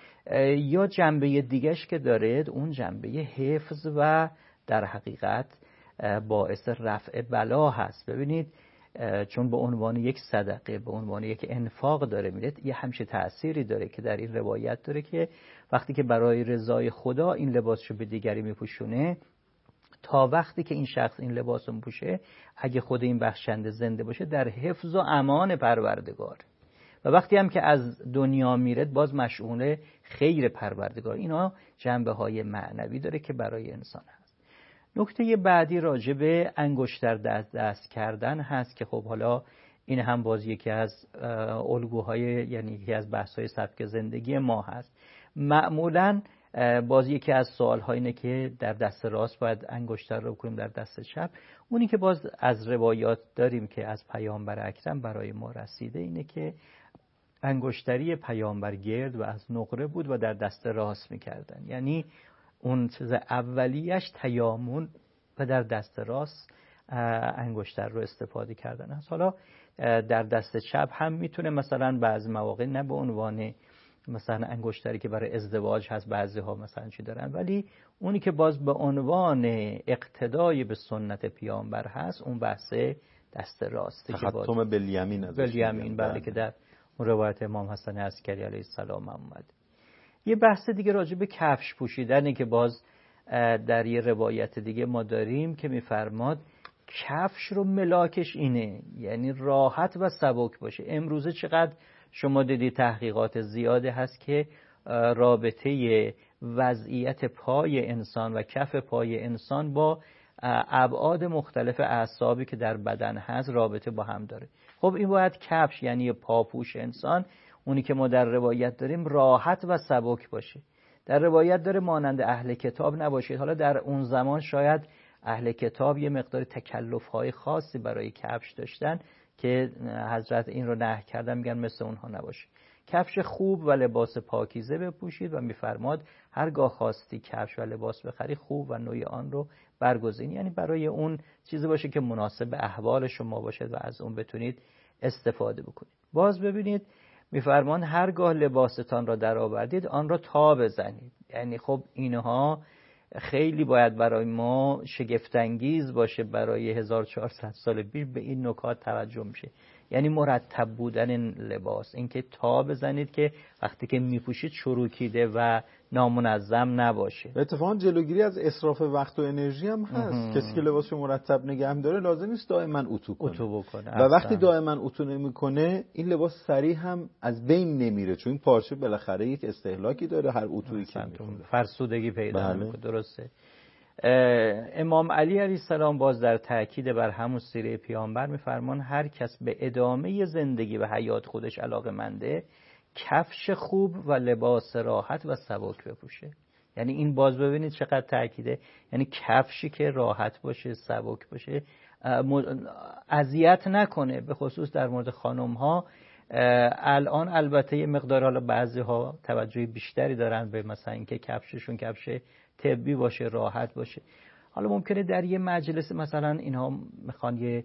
یا جنبه دیگهش که داره اون جنبه حفظ و در حقیقت باعث رفع بلا هست. ببینید چون به عنوان یک صدقه، به عنوان یک انفاق داره میده، یه همچین تأثیری داره که در این روایت داره که وقتی که برای رضای خدا این لباسشو به دیگری میپوشونه، تا وقتی که این شخص این لباس رو میپوشه اگه خود این بخشنده زنده باشه در حفظ و امان پروردگار، و وقتی هم که از دنیا میره باز مشئون خیر پروردگار. اینا جنبه های معنوی داره که برای انسان هست. نکته بعدی راجع به انگشتر دست کردن هست که خب حالا این هم باز یکی از الگوهای، یعنی یکی از بحث‌های سبک زندگی ما هست. معمولاً باز یکی از سوال‌ها اینه که در دست راست باید انگشتر رو کنیم در دست چپ. اونی که باز از روایات داریم که از پیامبر اکرم برای ما رسیده اینه که انگشتری پیامبر گرد و از نقره بود و در دست راست می‌کردن، یعنی اون چیز اولیش تیامون و در دست راست انگشتر رو استفاده کردن است. حالا در دست چپ هم میتونه مثلا بعضی مواقع نه به عنوان مثلا انگشتری که برای ازدواج هست، بعضی ها مثلا چی دارن، ولی اونی که باز به عنوان اقتدای به سنت پیامبر هست اون بحث دست راسته که باز تختم بالیمین بله که در روایت امام حسن عسکری علیه السلام اومد. یه بحث دیگه راجع به کفش پوشیدنه که باز در یه روایت دیگه ما داریم که میفرماد کفش رو ملاکش اینه، یعنی راحت و سبک باشه. امروزه چقدر شما دیدی تحقیقات زیاده هست که رابطه وضعیت پای انسان و کف پای انسان با ابعاد مختلف اعصابی که در بدن هست رابطه با هم داره. خب این باید کفش یعنی پاپوش انسان، اونی که ما در روایت داریم راحت و سبک باشه. در روایت داره مانند اهل کتاب نباشید. حالا در اون زمان شاید اهل کتاب یه مقدار تکلف‌های خاصی برای کفش داشتن که حضرت این رو نهی کردن، میگن مثل اونها نباشه. کفش خوب و لباس پاکیزه بپوشید و میفرماد هرگاه خواستی کفش و لباس بخری خوب و نوع آن رو برگزینی، یعنی برای اون چیزی باشه که مناسب احوال شما باشد و از اون بتونید استفاده بکنید. باز ببینید میفرمان هرگاه لباستان را در آوردید آن را تا بزنید، یعنی خب اینها خیلی باید برای ما شگفت‌انگیز باشه. برای 1400 سال پیش به این نکات توجه میشه. یعنی مرتب بودن لباس، اینکه تا بزنید که وقتی که میپوشید چروکیده و نامنظم نباشه. اتفاقا جلوگیری از اسراف وقت و انرژی هم هست. کسی که لباسش مرتب نگه داره لازم نیست دائما اتو کنه. و وقتی دائما اتو نمیکنه این لباس سریع هم از بین نمیره، چون این پارچه بالاخره یک استهلاکی داره هر اتویی که میکنه فرسودگی پیدا میکنه. درسته. امام علی علیه السلام باز در تأکید بر همون سیره پیامبر میفرمان هر کس به ادامه زندگی و حیات خودش علاقه‌منده کفش خوب و لباس راحت و سبک بپوشه. یعنی این باز ببینید چقدر تأکیده، یعنی کفشی که راحت باشه، سبک باشه، اذیت نکنه. به خصوص در مورد خانم ها الان البته یه مقدار، حالا بعضی ها توجه بیشتری دارن به مثلا اینکه کفششون کفش طبی باشه، راحت باشه. حالا ممکنه در یه مجلس مثلا اینها میخوان یه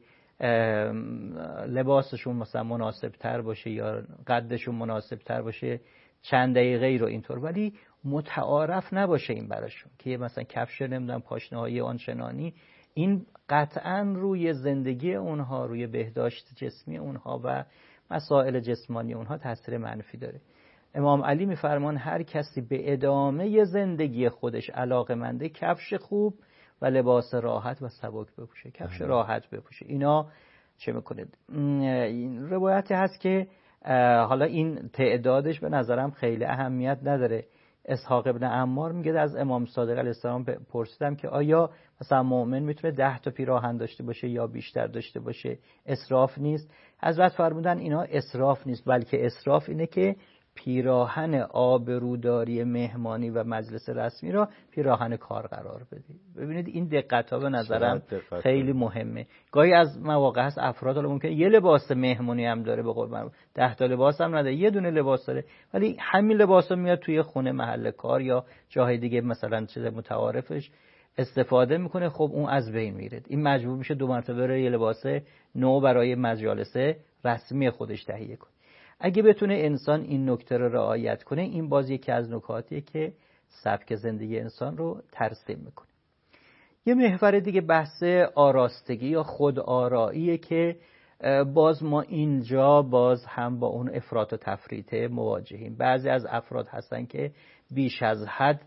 لباسشون مثلا مناسب تر باشه یا قدشون مناسب تر باشه، چند دقیقه رو اینطور، ولی متعارف نباشه این براشون که مثلا کفش نمیدونم پاشنه‌های آنچنانی. این قطعاً روی زندگی اونها، روی بهداشت جسمی اونها و مسائل جسمانی اونها تاثیر منفی داره. امام علی میفرمان هر کسی به ادامه زندگی خودش علاقه‌منده کفش خوب و لباس راحت و سبک بپوشه. کفش راحت بپوشه. اینا چه میکنه؟ این روایتی هست که حالا این تعدادش به نظرم خیلی اهمیت نداره. اسحاق ابن عمار میگه از امام صادق علیه السلام پرسیدم که آیا مثلا مؤمن میتونه 10 تا پیراهن داشته باشه یا بیشتر داشته باشه؟ اسراف نیست؟ حضرت فرمودن اینا اسراف نیست، بلکه اسراف اینه که پیراهن آبروداری مهمانی و مجلس رسمی را پیراهن کار قرار بدید. ببینید این دقت‌ها به نظرم خیلی مهمه. گاهی از مواقع هست افراد حالا ممکنه یه لباس مهمانی هم داره، به قول من 10 تا لباس هم نداره، یه دونه لباس داره، ولی همین لباسو میاد توی خونه، محل کار یا جای دیگه مثلا چیز متعارفش استفاده میکنه. خب اون از بین میره. این مجبور میشه 2 مرتبه یه لباس نو برای مجالس رسمی خودش تهیه کنه. اگه بتونه انسان این نکته رو رعایت کنه، این باز یکی از نکاتیه که سبک زندگی انسان رو ترسیم میکنه. یه محور دیگه بحث آراستگی یا خود آراییه که باز ما اینجا باز هم با اون افراط و تفریط مواجهیم. بعضی از افراد هستن که بیش از حد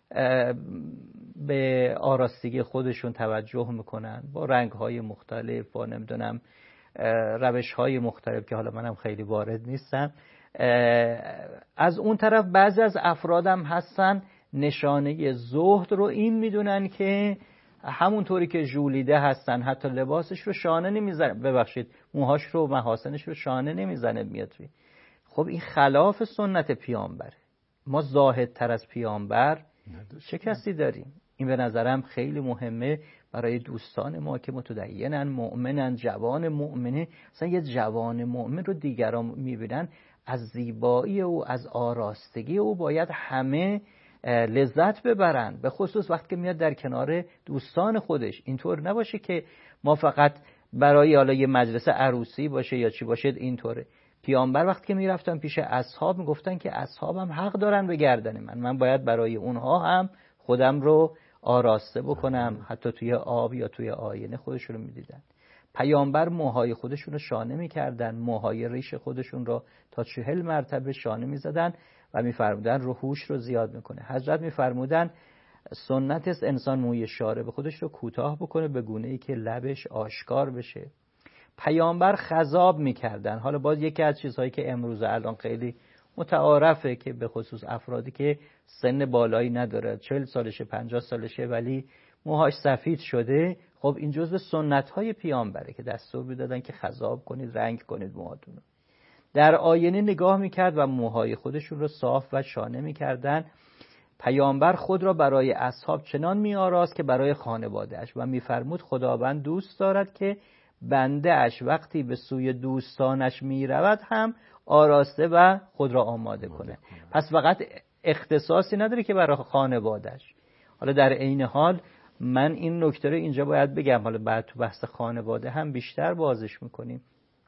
به آراستگی خودشون توجه میکنن با رنگ‌های مختلف، با نمیدونم روش‌های مختلف که حالا منم خیلی وارد نیستم. از اون طرف بعضی از افرادم هستن نشانه زهد رو این میدونن که همونطوری که ژولیده هستن، حتی لباسش رو شانه نمیزنه، ببخشید موهاش رو، محاسنش رو شانه نمیزنه میاد توی. خب این خلاف سنت پیامبره. ما زاهدتر از پیامبر چه کسی داریم؟ این به نظرم خیلی مهمه برای دوستان ما که متدینن، مؤمنن، جوان مؤمنه. اصلا یه جوان مؤمن رو دیگران میبینن، از زیبایی او، از آراستگی او باید همه لذت ببرن، به خصوص وقتی که میاد در کنار دوستان خودش. اینطور نباشه که ما فقط برای حالا یه مجلس عروسی باشه یا چی باشه اینطوره. پیامبر وقتی که میرفتن پیش اصحاب میگفتن که اصحابم حق دارن به گردن من باید برای اونها هم خودم رو آراسته بکنم. حتی توی آب یا توی آینه خودشون رو میدیدن. پیامبر موهای خودشون رو شانه میکردن، موهای ریش خودشون رو تا 40 مرتبه شانه میزدن و میفرمودن روحش رو زیاد میکنه. حضرت میفرمودن سنت است انسان موی شارب خودش رو کوتاه بکنه به گونه‌ای که لبش آشکار بشه. پیامبر خضاب میکردن. حالا باز یکی از چیزهایی که امروز الان خیلی متعارفه که به خصوص افرادی که سن بالایی نداره، 40 سالشه، 50 سالشه، ولی موهاش سفید شده، خب این جزء سنت‌های پیامبره که دستور میدادن که خضاب کنید، رنگ کنید موهاتون رو. در آینه نگاه میکرد و موهای خودشون رو صاف و شانه میکردن. پیامبر خود را برای اصحاب چنان می‌آراست که برای خانواده‌اش، و میفرمود خداوند دوست دارد که بنده اش وقتی به سوی دوستانش میرود هم آراسته و خود را آماده کنه. پس فقط اختصاصی نداره که برای خانواده‌اش. حالا در عین حال من این نکته رو اینجا باید بگم، حالا بعد تو بحث خانواده هم بیشتر بازش میکنیم.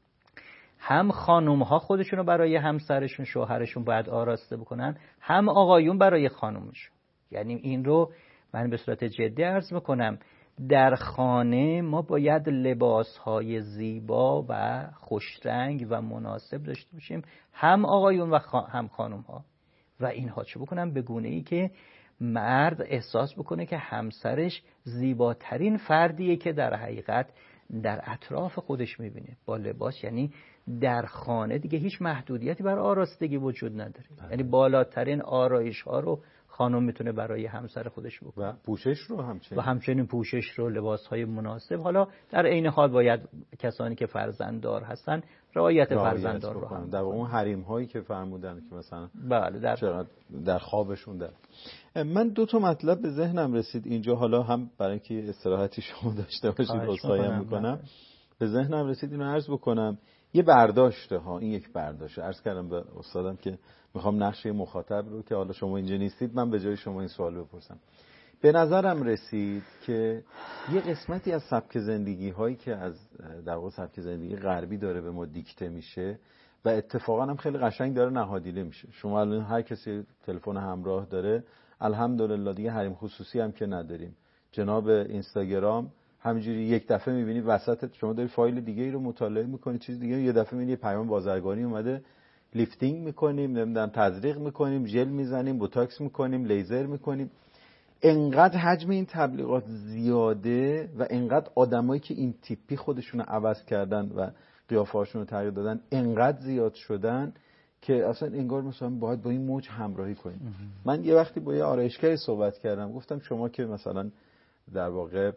هم خانوم‌ها خودشونو برای همسرشون، شوهرشون باید آراسته بکنن، هم آقایون برای خانومشون. یعنی این رو من به صورت جدی عرض میکنم در خانه ما باید لباسهای زیبا و خوشرنگ و مناسب داشته باشیم، هم آقایون و هم خانم ها، و اینها چه بکنم به گونه ای که مرد احساس بکنه که همسرش زیباترین فردیه که در حقیقت در اطراف خودش میبینه با لباس. یعنی در خانه دیگه هیچ محدودیتی بر آراستگی وجود نداره. یعنی بالاترین آرایش ها رو خانم میتونه برای همسر خودش بکنه و پوشش رو همچنین پوشش رو، لباس های مناسب. حالا در عین حال باید کسانی که فرزنددار هستن رعایت فرزنددار رو هم در اون حریم هایی که فرمودن که مثلا بله در خوابشون من 2 مطلب به ذهنم رسید اینجا، حالا هم برای اینکه استراحتی شما داشته باشید عذرخواهی میکنم، به ذهنم رسید اینو عرض بکنم. یه برداشته ها، این یک برداشته. عرض کردم به استادم که میخوام نقشه مخاطب رو که حالا شما اینجا نیستید من به جای شما این سوال بپرسم. به نظرم رسید که یه قسمتی از سبک زندگی هایی که از در واقع سبک زندگی غربی داره به ما دیکته میشه و اتفاقا هم خیلی قشنگ داره نهادینه میشه. شما الان هر کسی تلفن همراه داره الحمدلله، دیگه حریم خصوصی هم که نداریم. جناب اینستاگرام همینجوری یک دفعه میبینی وسط شما داری فایل دیگه ای رو مطالعه میکنی، چیز دیگه، یه دفعه میبینی پیام بازرگانی اومده، لیفتینگ میکنیم، نمیدونم تزریق میکنیم، ژل میزنیم، بوتاکس میکنیم، لیزر میکنیم. انقدر حجم این تبلیغات زیاده و انقدر آدمایی که این تیپی خودشون رو عوض کردن و قیافه‌هاشون رو تغییر دادن انقدر زیاد شدن که اصلا انگار مثلا باید با این موج همراهی کنیم. من یه وقتی با یه آرایشگری صحبت کردم، گفتم شما که مثلا در واقع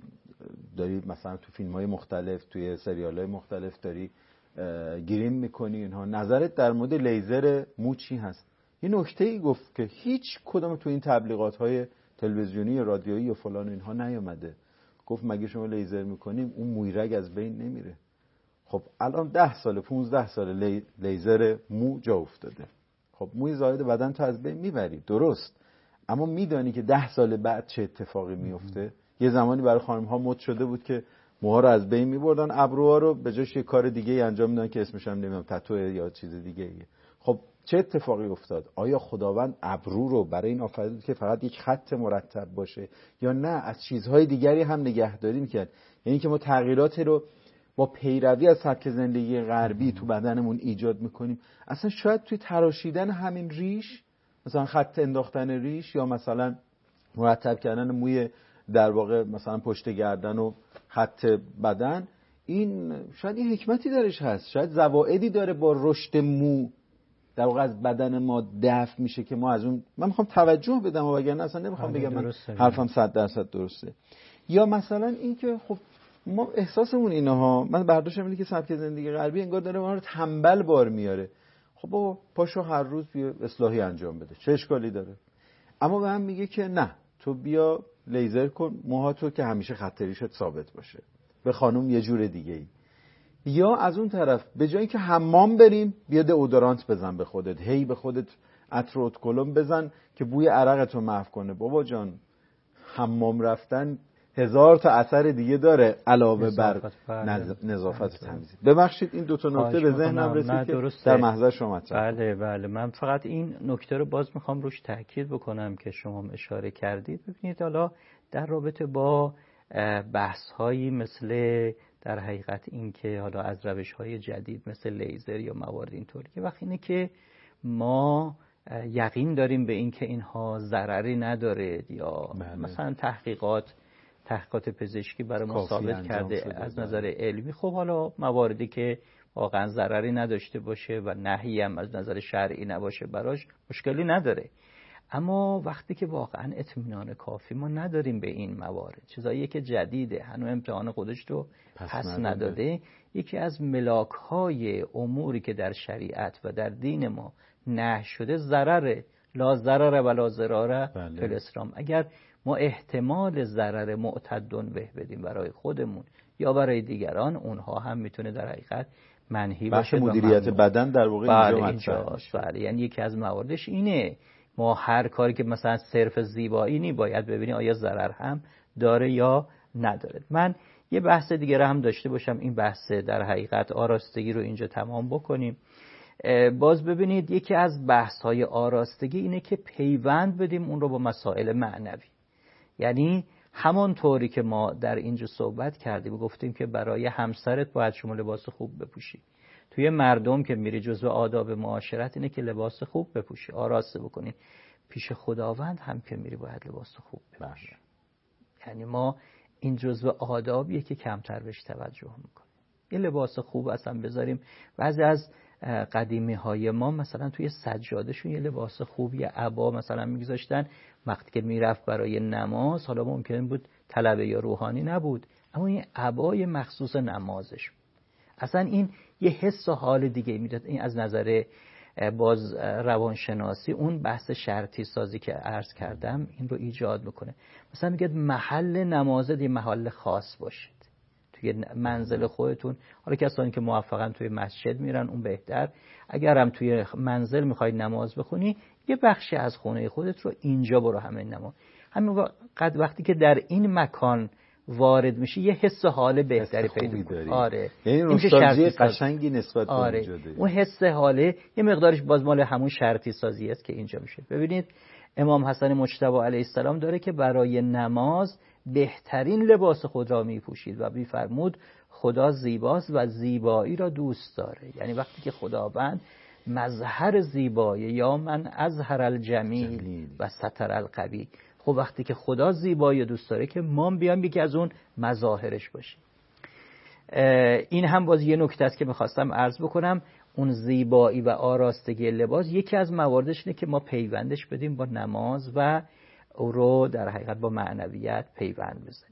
داری مثلا تو فیلم‌های مختلف، توی سریال‌های مختلف داری گریم می‌کنی اینها، نظرت در مورد لیزر مو چی هست؟ یه نکته‌ای گفت که هیچ کدوم تو این تبلیغات‌های تلویزیونی یا رادیویی یا فلان اینها نیومده. گفت مگه شما لیزر می‌کنیم اون مویرگ از بین نمیره؟ خب الان 10 سال 15 سال لیزر مو جا افتاده. خب موی زائد بدن تو از بین میبری، درست، اما میدانی که 10 سال بعد چه اتفاقی میفته؟ یه زمانی برای خانم‌ها مد شده بود که موها رو از بین میبردن، ابروها رو به جاش یه کار دیگه انجام میدن که اسمش هم نمیدونم تتو یا چیز دیگه ایه. خب چه اتفاقی افتاد؟ آیا خداوند ابرو رو برای این آفرید که فقط یک خط مرتب باشه یا نه از چیزهای دیگری هم نگهداری میکرد؟ یعنی که ما تغییراتی رو با پیروی از سبک زندگی غربی تو بدنمون ایجاد میکنیم. اصلا شاید توی تراشیدن همین ریش، مثلا خط انداختن ریش یا مثلا مرتب کردن موی در واقع مثلا پشت گردن و خط بدن، این شاید یه حکمتی درش هست، شاید زوائدی داره با رشد مو در واقع از بدن ما دفع میشه که ما از اون من میخوام توجه بدم و وگرنه اصلا نمیخوام بگم من حرفم 100% درسته. یا مثلا این که خب ما احساسمون اینها، من برداشتم اینه که سبک زندگی غربی انگار داره ما رو تنبل بار میاره. خب بابا پاشو هر روز بیا اصلاحی انجام بده، چه اشکالی داره؟ اما به هم میگه که نه، تو بیا لیزر کن موهاتو که همیشه خط ریشت ثابت باشه، به خانم یه جور دیگه ای. یا از اون طرف به جای اینکه حمام بریم بیا دئودورانت بزن به خودت، هی به خودت عطر و کلم بزن که بوی عرقتو محو کنه. بابا جان حمام رفتن 1000 تا اثر دیگه داره علاوه بر نظافت و تمیز. ببخشید این 2 تا نکته به ذهنم رسید که در محضر شما مطرح. بله من فقط این نکته رو باز میخوام روش تاکید بکنم که شما اشاره کردید. ببینید حالا در رابطه با بحث هایی مثل در حقیقت این که حالا از روش های جدید مثل لیزر یا موارد اینطوری که وقتی اینه که ما یقین داریم به این که اینها ضرری نداره یا مثلا تحقیقات پزشکی برای ما ثابت کرده از نظر علمی، خب حالا مواردی که واقعا ضرری نداشته باشه و نهی هم از نظر شرعی نباشه براش مشکلی نداره. اما وقتی که واقعا اطمینان کافی ما نداریم به این موارد، چیزایی که جدیده هنوز امتحان خودش رو پس نداده، یکی از ملاک‌های اموری که در شریعت و در دین ما نهی شده ضرره، لا ضرر ولا ضرار فی الاسلام. اگر ما احتمال ضرر معتدن به بدیم برای خودمون یا برای دیگران، اونها هم میتونه در حقیقت منهی باشه. مدیریت بدن در واقع اینجاست. بله یعنی یکی از مواردش اینه، ما هر کاری که مثلا صرف زیبایی نی باید ببینیم آیا ضرر هم داره یا نداره. من یه بحث دیگه هم داشته باشم، این بحث در حقیقت آراستگی رو اینجا تمام بکنیم. باز ببینید یکی از بحث‌های آراستگی اینه که پیوند بدیم اون رو با مسائل معنوی. یعنی همون طوری که ما در اینجا صحبت کردیم و گفتیم که برای همسرت باید شما لباس خوب بپوشی، توی مردم که میری جزو آداب معاشرت اینه که لباس خوب بپوشی، آراسته بکنی. پیش خداوند هم که میری باید لباس خوب بپوشی. یعنی ما این جزو آدابیه که کمتر بهش توجه میکنیم. یه لباس خوب اصلا بذاریم. بعضی از قدیمی های ما مثلا توی سجادشون یه لباس خوب، یه عبا مثلا میگذاشتن وقتی که میرفت برای نماز. حالا ممکن بود طلبه یا روحانی نبود، اما این عبای مخصوص نمازش اصلا این یه حس و حال دیگه میداد. این از نظر باز روانشناسی اون بحث شرطی سازی که عرض کردم این رو ایجاد میکنه. مثلا میگه محل نمازت یه محل خاص باشید توی منزل خودتون. حالا کسانی که موفقن توی مسجد میرن اون بهتر. اگر هم توی منزل میخواید نماز بخونی یه بخشی از خونه خودت رو اینجا برو همین نماز. همین وقتی که در این مکان وارد میشی یه حس و حال بهتری پیدا کنی. آره، یعنی نوستالژی قشنگی نسبت به آره. اونجا داری. اون حس حاله یه مقدارش باز مال همون شرطی سازی است که اینجا میشه. ببینید امام حسن مجتبی علیه السلام داره که برای نماز بهترین لباس خود را میپوشید و میفرمود خدا زیباست و زیبایی را دوست داره. یعنی وقتی که خداوند مظهر زیبایی، یا من ازهر الجمیل و ستر القبیح، خب وقتی که خدا زیبایی دوست داره که ما بیام یکی از اون مظاهرش باشیم. این هم باز یه نکته است که میخواستم عرض بکنم. اون زیبایی و آراستگی لباس یکی از مواردش اینه که ما پیوندش بدیم با نماز و او رو در حقیقت با معنویت پیوند بزنیم.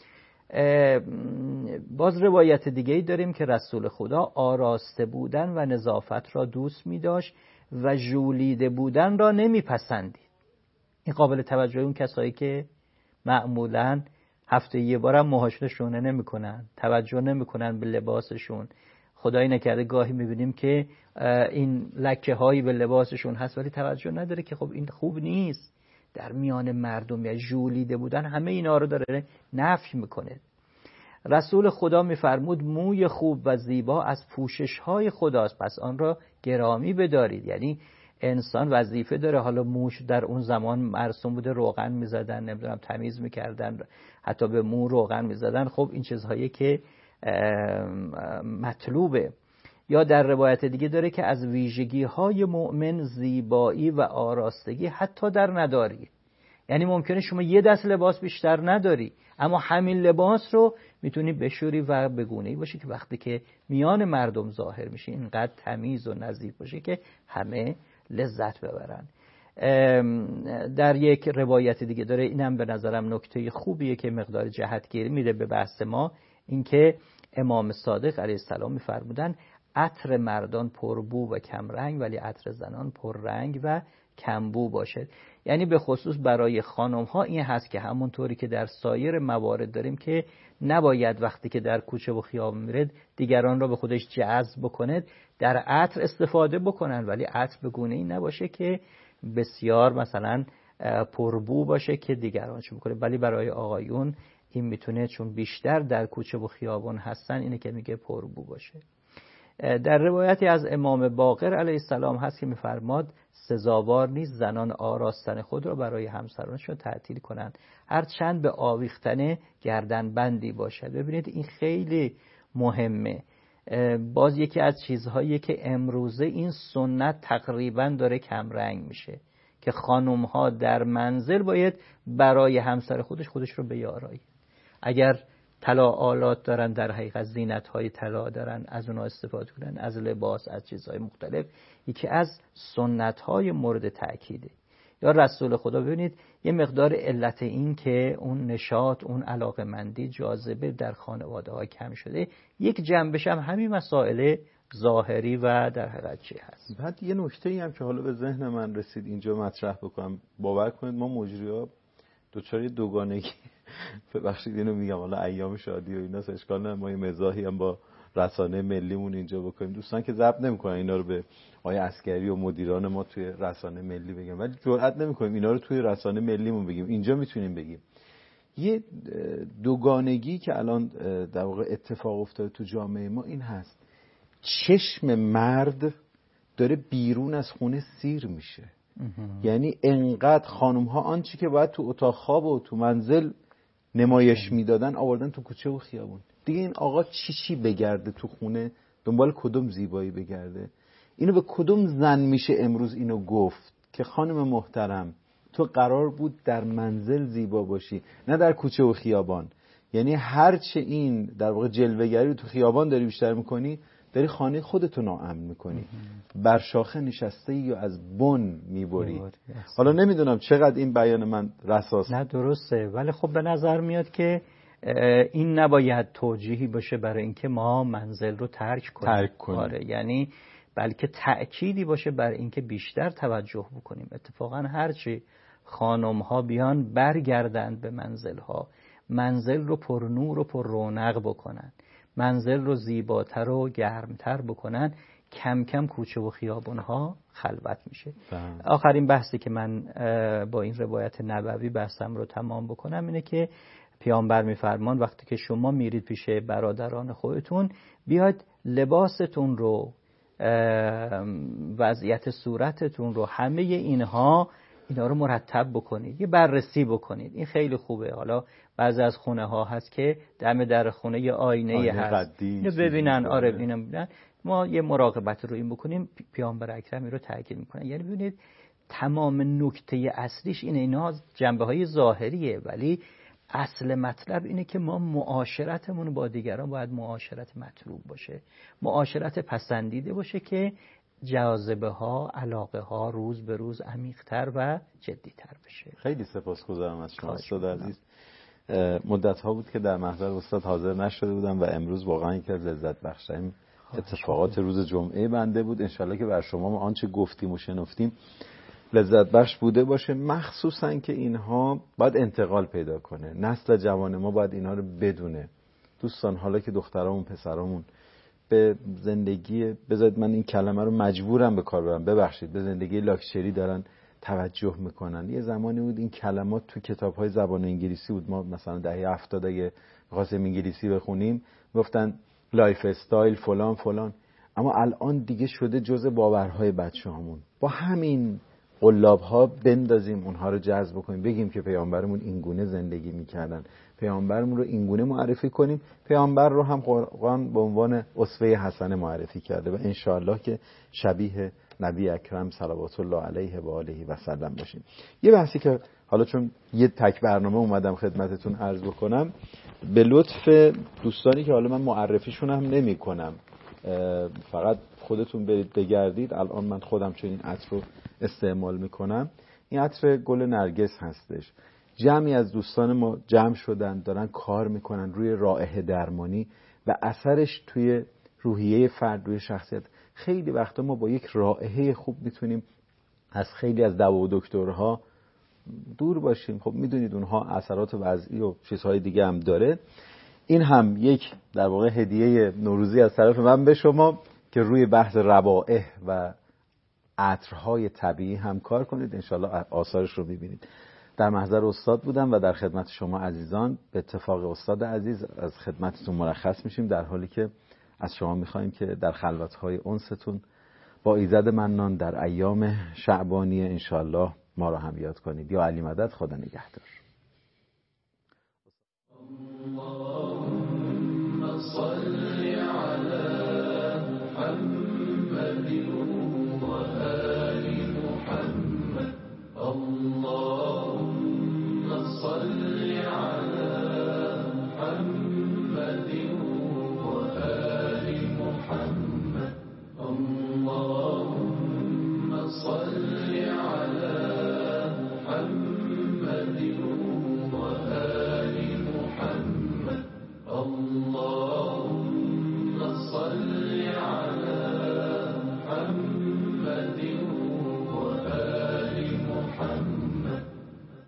باز روایت دیگه‌ای داریم که رسول خدا آراسته بودن و نظافت را دوست می‌داشت و ژولیده بودن را نمی‌پسندید. این قابل توجه اون کسایی که معمولاً هفته یه بارم موهاشون شونه نمی‌کنن، توجه نمی‌کنن به لباسشون. خدایی نکرده گاهی می‌بینیم که این لکه‌هایی به لباسشون هست ولی توجه نداره که خب این خوب نیست. در میان مردم یا ژولیده بودن همه اینا رو داره نفی میکنه. رسول خدا میفرمود موی خوب و زیبا از پوشش‌های خداست، پس آن را گرامی بدارید. یعنی انسان وظیفه داره. حالا موش در اون زمان مرسوم بوده، روغن میزدن، نمیدونم تمیز میکردن، حتی به مو روغن میزدن. خب این چیزهایی که مطلوبه. یا در روایت دیگه داره که از ویژگی‌های مؤمن زیبایی و آراستگی حتی در نداری. یعنی ممکنه شما یه دست لباس بیشتر نداری اما همین لباس رو میتونی بشوری و بگونه‌ای باشه که وقتی که میان مردم ظاهر میشه اینقدر تمیز و نظیف باشه که همه لذت ببرن. در یک روایت دیگه داره، اینم به نظرم نکته خوبیه که مقدار جهتگیری میده به بحث ما، اینکه امام صادق علیه السلام میفرمودن عطر مردان پربو و کمرنگ ولی عطر زنان پررنگ و کمبو باشد. یعنی به خصوص برای خانم ها این هست که همونطوری که در سایر موارد داریم که نباید وقتی که در کوچه و خیابان میرد دیگران را به خودش جذب بکنه، در عطر استفاده بکنن ولی عطر به گونه‌ای نباشه که بسیار مثلا پربو باشه که دیگران چه بکنه. ولی برای آقایون این میتونه، چون بیشتر در کوچه و خیابان هستن، اینه که میگه پربو باشه. در روایتی از امام باقر علیه السلام هست که میفرماد سزاوار نیست زنان آراستن خود را برای همسرانشون تعطیل کنند هرچند به آویختن گردنبندی باشد. ببینید این خیلی مهمه. باز یکی از چیزهایی که امروزه این سنت تقریبا داره کمرنگ میشه که خانم ها در منزل باید برای همسر خودش رو بیارایی. اگر طلا آلات دارن، در حقیقت زینت های طلا دارن، از اونها استفاده کنن، از لباس، از چیزهای مختلف. یکی از سنت های مورد تأکیده. یا رسول خدا ببینید یه مقدار علت این که اون نشاط، اون علاقمندی، جاذبه در خانواده ها کم شده، یک جنبش هم همین مسائل ظاهری و در حقیقت چی هست. بعد یه نکته‌ای هم که حالا به ذهن من رسید اینجا مطرح بکنم. باور کنید ما مجری‌ها دوچار دوگانگی، ببخشید اینو میگم، حالا ایام شادی و اینا اشکال نداره، ما یه مزاحی هم با رسانه ملیمون اینجا بکنیم. دوستان که ضبط نمی‌کنن اینا رو به آقای عسکری و مدیران ما توی رسانه ملی بگیم، ولی جرئت نمی‌کنیم اینا رو توی رسانه ملیمون بگیم. اینجا میتونیم بگیم. یه دوگانگی که الان در واقع اتفاق افتاده تو جامعه ما این هست: چشم مرد داره بیرون از خونه سیر میشه. یعنی انقدر خانم ها آنچه که باید تو اتاق خواب و تو منزل نمایش میدادن آوردن تو کوچه و خیابون. دیگه این آقا چی بگرده تو خونه، دنبال کدوم زیبایی بگرده؟ اینو به کدوم زن میشه امروز اینو گفت که خانم محترم تو قرار بود در منزل زیبا باشی نه در کوچه و خیابان؟ یعنی هرچه این در واقع جلوه‌گری رو تو خیابان داری بیشتر میکنی، داری خانه خودتو ناامن میکنی. بر شاخه نشسته یا از بن میبری. حالا نمیدونم چقدر این بیان من رساست. نه درسته، ولی خب به نظر میاد که این نباید توجیهی باشه برای اینکه ما منزل رو ترک کنیم. آره، یعنی بلکه تأکیدی باشه برای اینکه بیشتر توجه بکنیم. اتفاقا هرچی خانم ها بیان برگردند به منزل ها، منزل رو پر نور و پر رونق بکنن، منزل رو زیباتر و گرمتر بکنن، کم کم کوچه و خیابون ها خلوت میشه. آخرین بحثی که من با این روایت نبوی بحثم رو تمام بکنم اینه که پیامبر میفرمان وقتی که شما میرید پیش برادران خودتون، بیاید لباستون رو، وضعیت صورتتون رو، همه اینا رو مرتب بکنید، یه بررسی بکنید. این خیلی خوبه. حالا بعضی از خونه ها هست که دم در خونه یه آینه هست، اینو ببینن. آره اینو ببینن. ما یه مراقبت رو این بکنیم. پیامبر اکرم این رو تاکید میکنن. یعنی ببینید تمام نکته اصلیش اینا جنبه های ظاهریه، ولی اصل مطلب اینه که ما معاشرتمون با دیگران باید معاشرت مطلوب باشه، معاشرت پسندیده باشه که جاذبه ها، علاقه ها روز به روز عمیق‌تر و جدی‌تر بشه. خیلی سپاسگزارم از شما استاد عزیز. مدت ها بود که در محضر استاد حاضر نشده بودم و امروز واقعا یکی از لذت بخش‌ترین اتفاقات روز جمعه بنده بود. انشالله که بر شما ما آنچه گفتیم و شنفتیم لذت بخش بوده باشه، مخصوصا که اینها باید انتقال پیدا کنه. نسل جوان ما باید اینها رو بدونه. دوستان، حالا که دخترامون پسرامون به زندگی، بذارید من این کلمه رو مجبورم به کار ببرم، ببخشید، به زندگی لاکچری دارن توجه میکنن. یه زمانی بود این کلمات تو کتاب‌های زبان انگلیسی بود. ما مثلا دهه 70 اگه خواستیم انگلیسی بخونیم گفتن لایف استایل فلان فلان، اما الان دیگه شده جزء باورهای بچه‌هامون. با همین قلاب‌ها بندازیم اونها رو جذب کنیم، بگیم که پیامبرمون اینگونه زندگی میکردن، پیامبرمون رو اینگونه معرفی کنیم. پیامبر رو هم قرآن به عنوان اسوه حسنه معرفی کرده و انشاءالله که شبیه نبی اکرم صلوات الله علیه و آله و سلم باشیم. یه بحثی که حالا چون یه تک برنامه اومدم خدمتتون عرض بکنم، به لطف دوستانی که حالا من معرفیشون هم نمی کنم، فقط خودتون برید بگردید. الان من خودم چون این عطر رو استعمال میکنم، این عطر گل نرگس هستش. جمعی از دوستان ما جمع شدن دارن کار میکنن روی رائحه درمانی و اثرش توی روحیه فرد، روی شخصیت. خیلی وقتا ما با یک رائحه خوب میتونیم از خیلی از دوا و دکترها دور باشیم. خب میدونید اونها اثرات وضعی و چیزهای دیگه هم داره. این هم یک در واقع هدیه نوروزی از طرف من به شما که روی بحث روائح و عطرهای طبیعی هم کار کنید. انشالله آثارش رو ببینید. در محضر استاد بودم و در خدمت شما عزیزان به اتفاق استاد عزیز از خدمتتون مرخص میشیم، در حالی که از شما میخوایم که در خلوتهای انستون با ایزد منان در ایام شعبانی انشالله ما رو هم یاد کنید. یا علی مدد. خدا نگهدار. اللهم صل على محمد